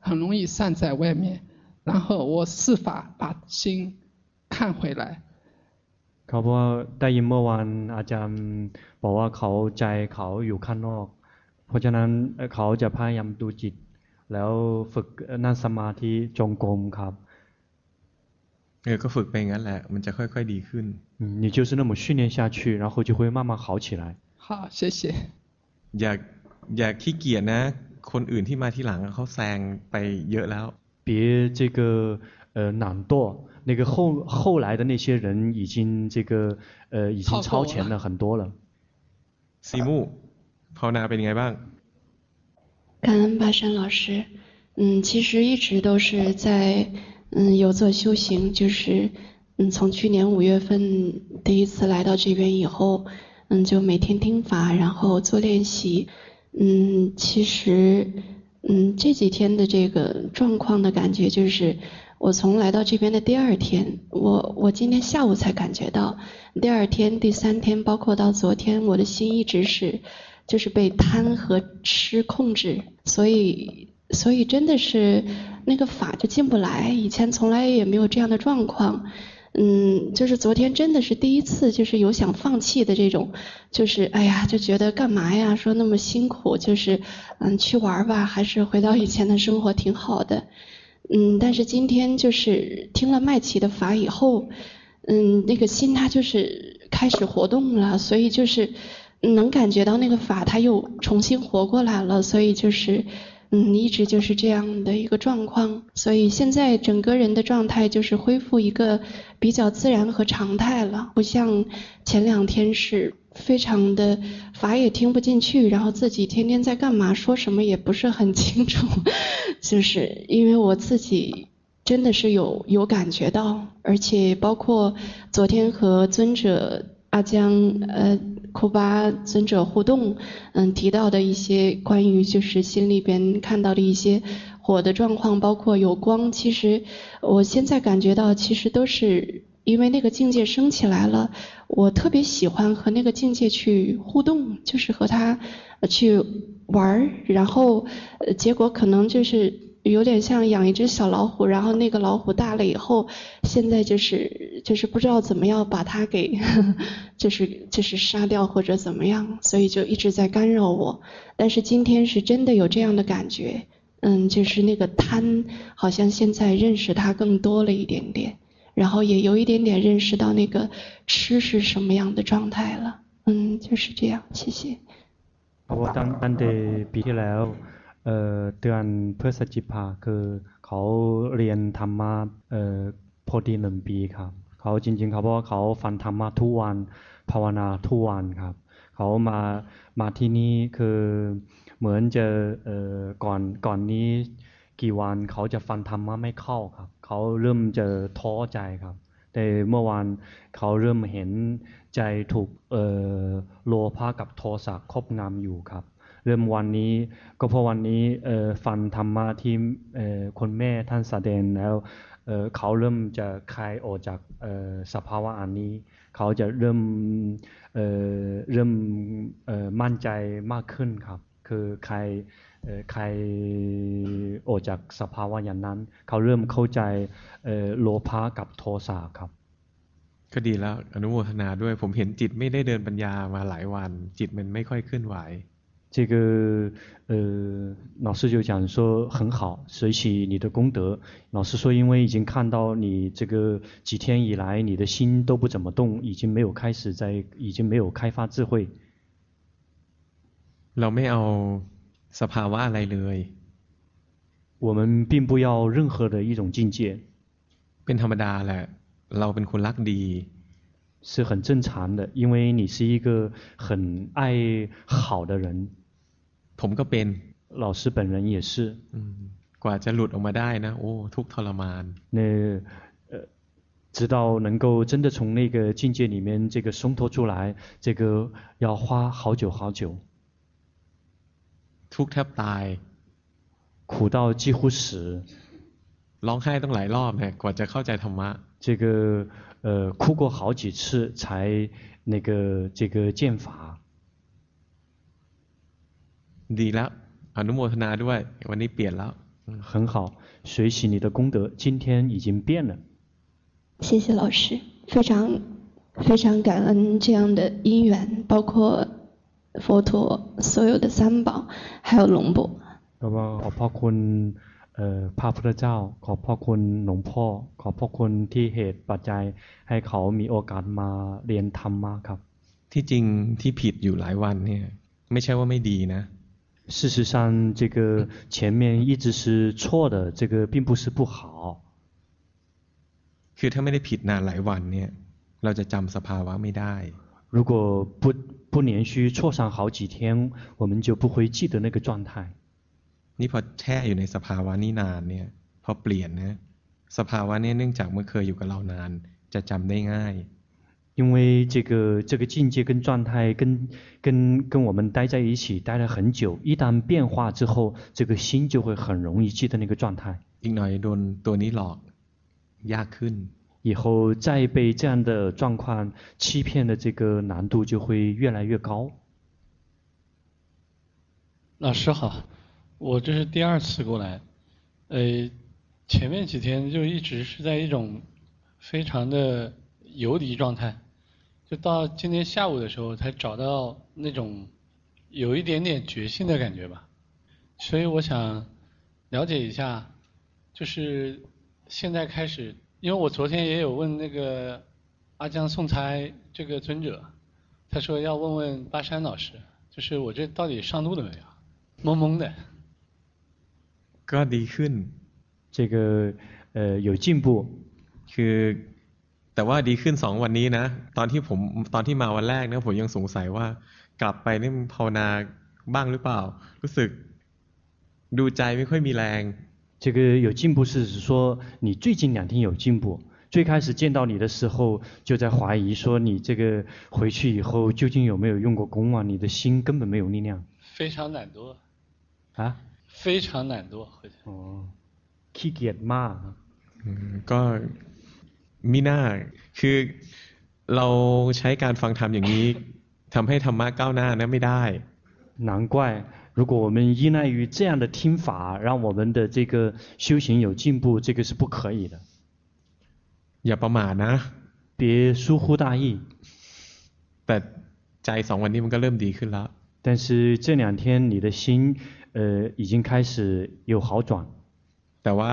很容易散在外面，然后我试法把心看回来。 เขาบอกว่าได้ยินเมื่อวานอาจารย์บอกว่าเขาใจเขาอยู่ข้างนอกเพราะฉะนั้นเขาจะพยายามดูจิตแล้วฝึกนั่งสมาธิจงกรมครับเออก็ฝึกไปงั้นแหละมันจะค่อยๆดีขึ้น嗯你就是那么训练下去然后就会慢慢好起来好谢谢อย่าอย่าขี้เกียจนะคนอื่นที่มาที่หลังเขาแซงไปเยอะแล้ว别这个呃懒惰那个后后来的那些人已经这个呃已经超前了很多了ซีมูภาวนาเป็นยังไงบ้าง感恩巴山老师嗯其实一直都是在嗯有做修行就是嗯从去年五月份第一次来到这边以后嗯就每天听法然后做练习嗯其实嗯这几天的这个状况的感觉就是我从来到这边的第二天我我今天下午才感觉到第二天第三天包括到昨天我的心一直是就是被贪和吃控制所以所以真的是那个法就进不来以前从来也没有这样的状况嗯就是昨天真的是第一次就是有想放弃的这种就是哎呀就觉得干嘛呀说那么辛苦就是嗯去玩吧还是回到以前的生活挺好的嗯但是今天就是听了麦琪的法以后嗯那个心它就是开始活动了所以就是能感觉到那个法它又重新活过来了所以就是嗯一直就是这样的一个状况所以现在整个人的状态就是恢复一个比较自然和常态了不像前两天是非常的法也听不进去然后自己天天在干嘛说什么也不是很清楚就是因为我自己真的是有有感觉到而且包括昨天和尊者阿江呃库巴尊者互动嗯提到的一些关于就是心里边看到的一些火的状况包括有光其实我现在感觉到其实都是因为那个境界升起来了我特别喜欢和那个境界去互动就是和他去玩然后结果可能就是有点像养一只小老虎然后那个老虎大了以后现在就是就是不知道怎么样把它给就是就是杀掉或者怎么样所以就一直在干扰我但是今天是真的有这样的感觉嗯就是那个贪好像现在认识它更多了一点点然后也有一点点认识到那个吃是什么样的状态了嗯就是这样谢谢เพราะว่าตั้งตั้งแต่ปีที่แล้วเอ่อเดือนพฤศจิกายนคือเขาเรียนธรรมะเอ่อพอดีหนึ่งปีครับเขาจริงๆเขาบอกว่าเขาฟังธรรมะทุกวันภาวนาทุกวันครับเขามามาที่นี่คือเหมือนจะเอ่อก่อนก่อนนี้กี่วันเขาจะฟังธรรมะไม่เข้าครับเขาเริ่มจะท้อใจครับแต่เมื่อวานเขาเริ่มเห็นใจถูกเอ่อโลภะกับโทสะครอบงำอยู่ครับเริ่มวันนี้ก็เพราะวันนี้เอ่อฟังธรรมะที่เอ่อคนแม่ท่านแสดงแล้วเอ่อเขาเริ่มจะคลายออกจากเอ่อสภาวะอันนี้เขาจะเริ่มเอ่อเริ่มเอ่อมั่นใจมากขึ้นครับคือใครเอ่อใครออกจากสภาวะอย่างนั้นเขาเริ่มเข้าใจเอ่อโลภะกับโทสะครับก็ดีแล้วอนุโมทนาด้วยผมเห็นจิตไม่ได้เดินปัญญามาหลายวันจิตมันไม่ค่อยเคลื่อนไหว这个呃，老师就讲说很好，随喜你的功德。老师说，因为已经看到你这个几天以来，你的心都不怎么动，已经没有开始在，已经没有开发智慧。 เราไม่เอาสภาวะอะไรเลย我们并不要任何的一种境界。 เป็นธรรมดาแหละเราเป็นคนรักดี是很正常的，因为你是一个很爱好的人。 ผมก็เป็น老师本人也是。 กว่าจะหลุดออกมาได้นะโอ้ทุกทรมาน那呃，直到能够真的从那个境界里面这个松脱出来，这个要花好久好久。 ทุกแทบตาย苦到几乎死。 ร้องไห้ต้องหลายรอบเนี่ยกว่าจะเข้าใจธรรมะ这个呃哭过好几次才那个这个见法。 ดีแล้วอนุโมทนาด้วยวันนี้เปลี่ยนแล้ว很好，学习你的功德，今天已经变了。 谢谢老师，非常非常感恩这样的因缘，包括佛陀所有的三宝，还有龙婆。 แล้วก็ขอบพระคุณพระพุทธเจ้าขอบพระคุณหลวงพ่อขอบพระคุณที่เหตุปัจจัยให้เขามีโอกาสมาเรียนธรรมะครับที่จริงที่ผิดอยู่หลายวันเนี่ยไม่ใช่ว่าไม่ดีนะ事实上这个前面一直是错的这个并不是不好คือถ้าไม่ได้ผิดนานหลายวันเนี่ยเราจะจำสภาวะไม่ได้如果不不连续错上好几天我们就不会记得那个状态นี่พอแช่อยู่ในสภาวะนี้นานเนี่ยพอเปลี่ยนนะสภาวะนี้เนื่องจากเมื่อเคยอยู่กับเรานานจะจำได้ง่าย因为这个这个境界跟状态跟跟跟我们待在一起待了很久，一旦变化之后，这个心就会很容易记得那个状态。 อีกหน่อยโดนตัวนี้หลอกยากขึ้น以后再被这样的状况欺骗的这个难度就会越来越高。 老师好，我这是第二次过来，呃，前面几天就一直是在一种非常的游离状态。就到今天下午的时候才找到那种有一点点觉性的感觉吧，所以我想了解一下，就是现在开始，因为我昨天也有问那个阿江颂猜这个尊者，他说要问问巴山老师，就是我这到底上路了没有，懵懵的。 ก็ดีขึ้น这个呃有进步， คือแต่ว่าดีขึ้นสองวันนี้นะตอนที่ผมตอนที่มาวันแรกเนี่ยผมยังสงสัยว่ากลับไปนี่ภาวนาบ้างหรือเปล่ารู้สึกดูใจไม่ค่อยมีแรง这个有进步是指说你最近两天有进步最开始见到你的时候就在怀疑说你这个回去以后究竟有没有用过功啊你的心根本没有力量非常懒惰啊非常懒惰哦ขี้เกียจมากก็มิน่าคือเราใช้การฟังธรรมอย่างนี้ทำให้ธรรมะก้าวหน้านะไม่ได้难怪如果我们依赖于这样的听法让我们的这个修行有进步这个是不可以的อย่าประมาทนะ别疏忽大意แต่ใจสองวันนี้มันก็เริ่มดีขึ้นแล้ว但是这两天你的心呃已经开始有好转แต่ว่า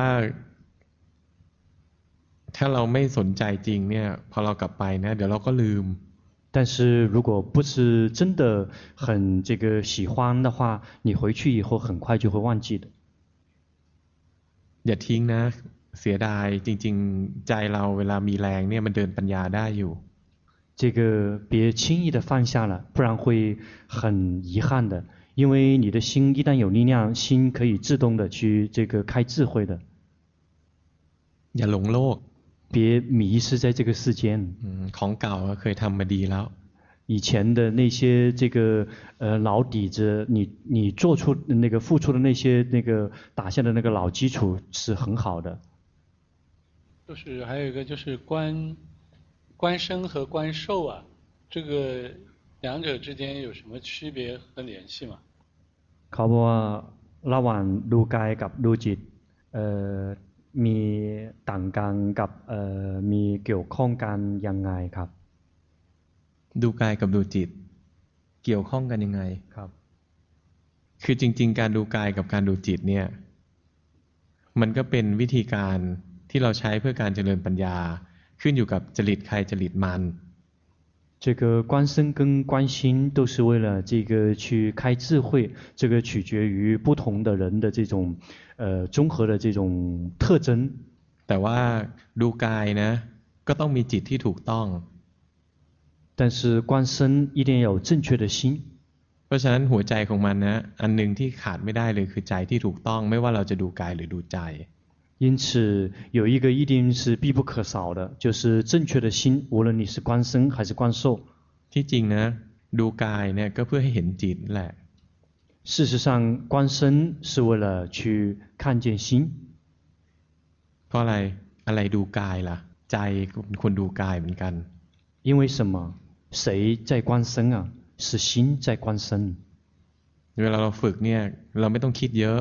ถ้าเราไม่สนใจจริงเนี่ยพอเรากลับไปนะเดี๋ยวเราก็ลืม但是如果不是真的很这个喜欢的话你回去以后很快就会忘记的อย่าทิ้งนะเสียดายจริงๆใจเราเวลามีแรงเนี่ยมันเดินปัญญาได้อยู่这个别轻易的放下了不然会很遗憾的因为你的心一旦有力量心可以自动的去这个开智慧的อย่าหลงโลก别迷失在这个世间ของเก่าเคยทำมาดีแล้ว以前的那些这个呃老底子你你做出那个付出的那些那个打下的那个老基础是很好的就是还有一个就是观观身和观受啊这个两者之间有什么区别和联系吗เขาบอกว่าระหว่างดูกายกับดูจิตเอ่อมีต่างกันกับเอ่อมีเกี่ยวข้องกันยังไงครับดูกายกับดูจิตเกี่ยวข้องกันยังไงครับคือจริงๆการดูกายกับการดูจิตเนี่ยมันก็เป็นวิธีการที่เราใช้เพื่อการเจริญปัญญาขึ้นอยู่กับจริตใครจริตมัน这个观身跟观心都是为了这个去开智慧这个取决于不同的人的这种呃综合的这种特征แต่ว่าดูกายนะก็ต้องมีจิตที่ถูกต้อง但是观身一定要有正确的心เพราะฉะนั้นหัวใจของมันนะอันนึงที่ขาดไม่ได้เลยคือใจที่ถูกต้องไม่ว่าเราจะดูกายหรือดูใจ因此有一个一定是必不可少的就是正确的心无论你是观身还是观受ที่จริงนะดูกายเนี่ยก็เพื่อให้เห็นจิตแหละ事实上观身是为了去看见心เพราะอะไรอะไรดูกายล่ะใจคนดูกายเหมือนกัน因为什么谁在观身啊是心在观身เวลาเราฝึกเนี่ยเราไม่ต้องคิดเยอะ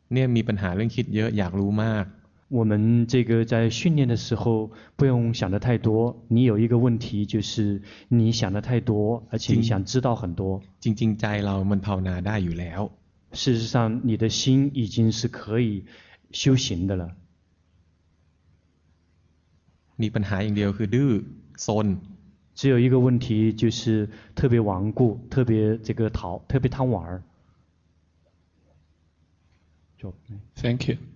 เนี่ยมีปัญหาเรื่องคิดเยอะอยากรู้มาก我们这个在训练的时候不用想得太多，你有一个问题就是你想得太多，而且你想知道很多。 จริงๆใจเรามันภาวนาได้อยู่แล้ว事实上，你的心已经是可以修行的了。 มีปัญหาอย่างเดียวคือดื้อซน只有一个问题，就是特别顽固，特别这个讨，特别贪玩。 Thank you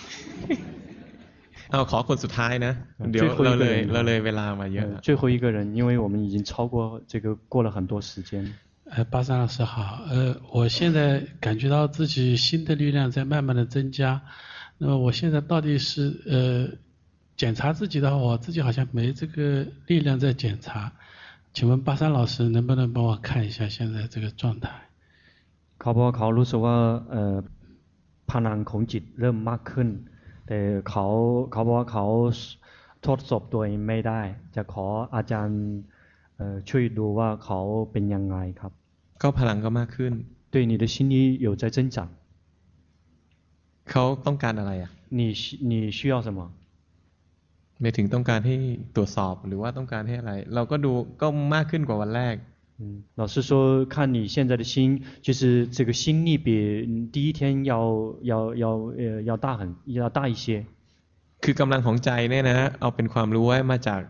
เอาขอคนสุดท้ายนะเดี๋ยวเราเลยเราเลยเวลามาเยอะ最后一个人，因为我们已经超过这个过了很多时间。 呃，巴山老师好，呃，我现在感觉到自己心的力量在慢慢的增加，那么我现在到底是呃检查自己的话，我自己好像没这个力量在检查，请问巴山老师能不能帮我看一下现在这个状态？ เขาบอกเขารู้สึกว่าเอ่อพลังของจิตเริ่มมากขึ้นแต่เขาเขาบอกว่าเขาทดสอบตัวเองไม่ได้จะขออาจารย์ช่วยดูว่าเขาเป็นยังไงครับก็พลังก็มากขึ้น对你的心力有在增长เขาต้องการอะไรอ่ะ你你需要什么ไม่ถึงต้องการให้ตรวจสอบหรือว่าต้องการให้อะไรเราก็ดูก็มากขึ้นกว่าวันแรก嗯，老师说，看你现在的心，就是这个心力比第一天要要要呃要大很要大一些。 คือกำลังของใจเนี่ยนะเอาเป็นความรู้ไว้มาจาก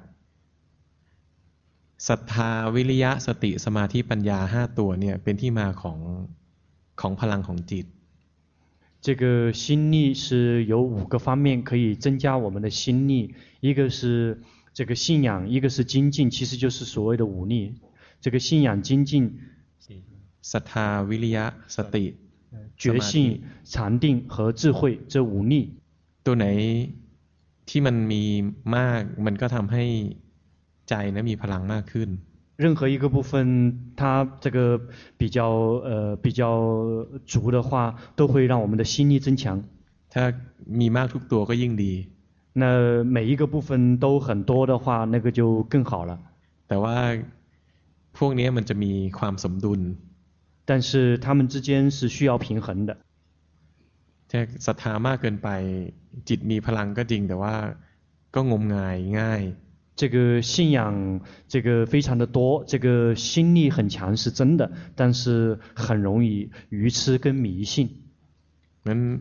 ศรัทธาวิริยะสติสมาธิปัญญาห้าตัวเนี่ยเป็นที่มาของของพลังของจิต这个心力是有五个方面可以增加我们的心力，一个是这个信仰，一个是精进，其实就是所谓的五力。这个信仰、精进、 ศรัทธาวิริยะสติ觉性、禅定和智慧这五力ตัวไหนที่มันมีมากมันก็ทำให้ใจนะมีพลังมากขึ้น任何一个部分它这个比较呃比较足的话都会让我们的心力增强ถ้ามีมากทุกตัวก็ยิ่งดี那每一个部分都很多的话那个就更好了แต่ว่าพวกนี้มันจะมีความสมดุล但是它们之间是需要平衡的ถ้าศรัทธามากเกินไปจิตมีพลังก็จริงแต่ว่าก็งมงายง่าย这个信仰这个非常的多这个心力很强是真的但是很容易愚痴跟迷信งั้น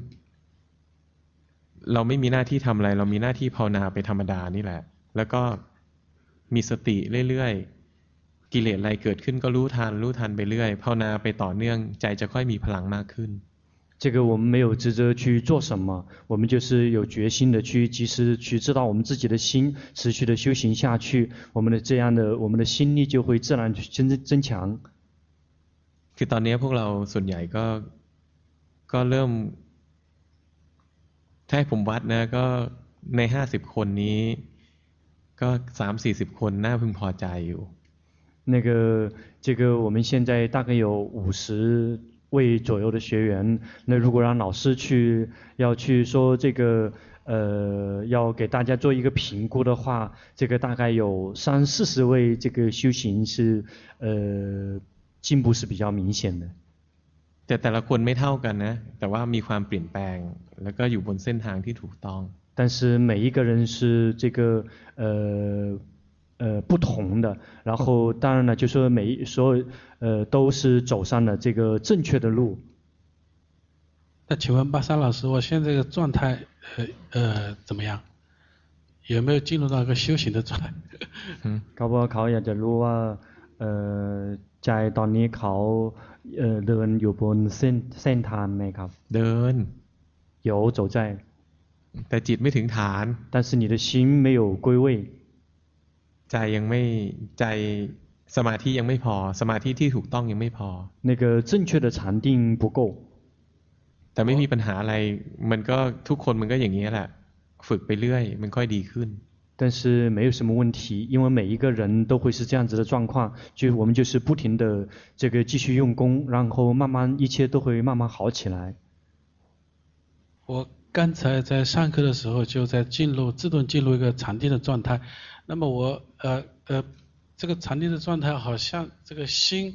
เราไม่มีหน้าที่ทำอะไรเรามีหน้าที่ภาวนาไปธรรมดานี่แหละแล้วก็มีสติเรื่อยๆกิเลสอะไรเกิดขึ้นก็รู้ทันรู้ทันไปเรื่อยภาวนาไปต่อเนื่องใจจะค่อยมีพลังมากขึ้น这个我们没有职责去做什么我们就是有决心的去及时去知道我们自己的心持续的修行下去我们的这样的我们的心力就会自然增增强คือตอนนี้พวกเราส่วนใหญ่ก็ก็เริ่มถ้าให้ผมวัดนะก็ในห้าสิบคนนี้ก็สามสี่สิบคนน่าพึงพอใจอยู่那个这个我们现在大概有五十位左右的学员那如果让老师去要去说这个呃要给大家做一个评估的话这个大概有三四十位这个修行是呃进步是比较明显的แต่แต่ละคนไม่เท่ากันนะแต่ว่ามีความเปลี่ยนแปลงแล้วก็อยู่บนเส้นทางที่ถูกต้อง但是每一个人是这个呃呃不同的然后当然了就说每一所有呃都是走上了这个正确的路那请问巴山老师我现在的状态呃呃怎么样有没有进入到一个修行的状态เขาบอกเขาอยากจะรู้ว่าเอ่อใจตอนนี้เขาเอ่อเดินอยู่บนเส้นเส้นทางไหมครับเดิน有走在แต่จิตไม่ถึงฐาน但是你的心没有归位ใจยังไม่ใจสมาธิยังไม่พอสมาธิที่ถูกต้องยังไม่พอ那个正确的禅定不够แต่ไม่มีปัญหาอะไรมันก็ทุกคนมันก็อย่างนี้แหละฝึกไปเรื่อยมันค่อยดีขึ้น但是没有什么问题因为每一个人都会是这样子的状况就我们就是不停的这个继续用功然后慢慢一切都会慢慢好起来我刚才在上课的时候就在进入自动进入一个禅定的状态那么我呃呃这个禅定的状态好像这个心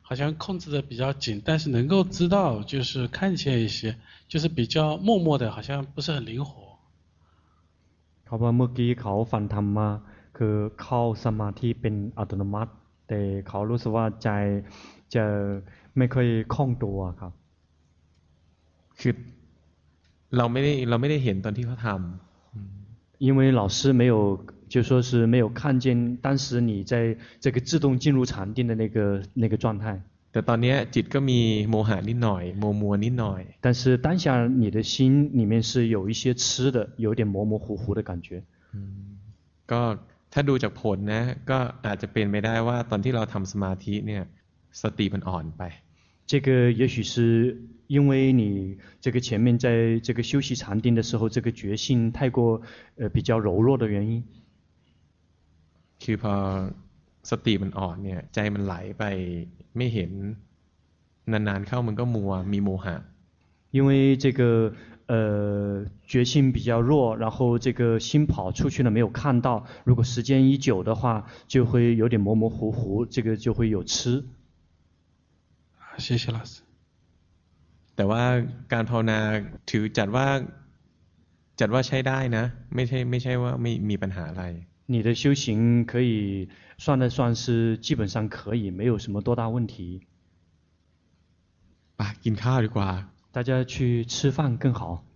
好像控制的比较紧，但是能够知道就是看见一些，就是比较默默的，好像不是很灵活。 เขาว่าเมื่อกี้เขาฟันธรรมมาคือเข้าสมาธิเป็นอัตโนมัติแต่เขารู้สึกว่าใจจะไม่ค่อยคล่องตัวครับคือเราไม่ได้เราไม่ได้เห็นตอนที่เขาทำ因为老师没有就说是没有看见当时你在这个自动进入禅定的那个那个状态แต่ตอนนี้จิตก็มีโมหะนิดหน่อยมัวมัวนิดหน่อย但是当下你的心里面是有一些痴的有点模模糊糊的感觉ก็ถ้าดูจากผลนะก็อาจจะเป็นไปได้ว่าตอนที่เราทำสมาธิเนี่ยสติมันอ่อนไป这个也许是因为你这个前面在这个休息禅定的时候这个觉性太过呃比较柔弱的原因คือพอสติมันอ่อนเนี่ยใจมันไหลไปไม่เห็นนานๆเข้ามันก็มัวมีโมหะ因为这个呃觉性比较弱然后这个心跑出去了没有看到如果时间一久的话就会有点模模糊糊这个就会有痴谢谢老师แต่ว่าการภาวนาถือจัดว่าจัดว่าใช้ได้นะไม่ใช่ไม่ใช่ว่าไม่มีปัญหาอะไร你的修行可以算得算是基本上可以没有什么多大问题ไปกินข้าวดีกว่า大家去吃饭更好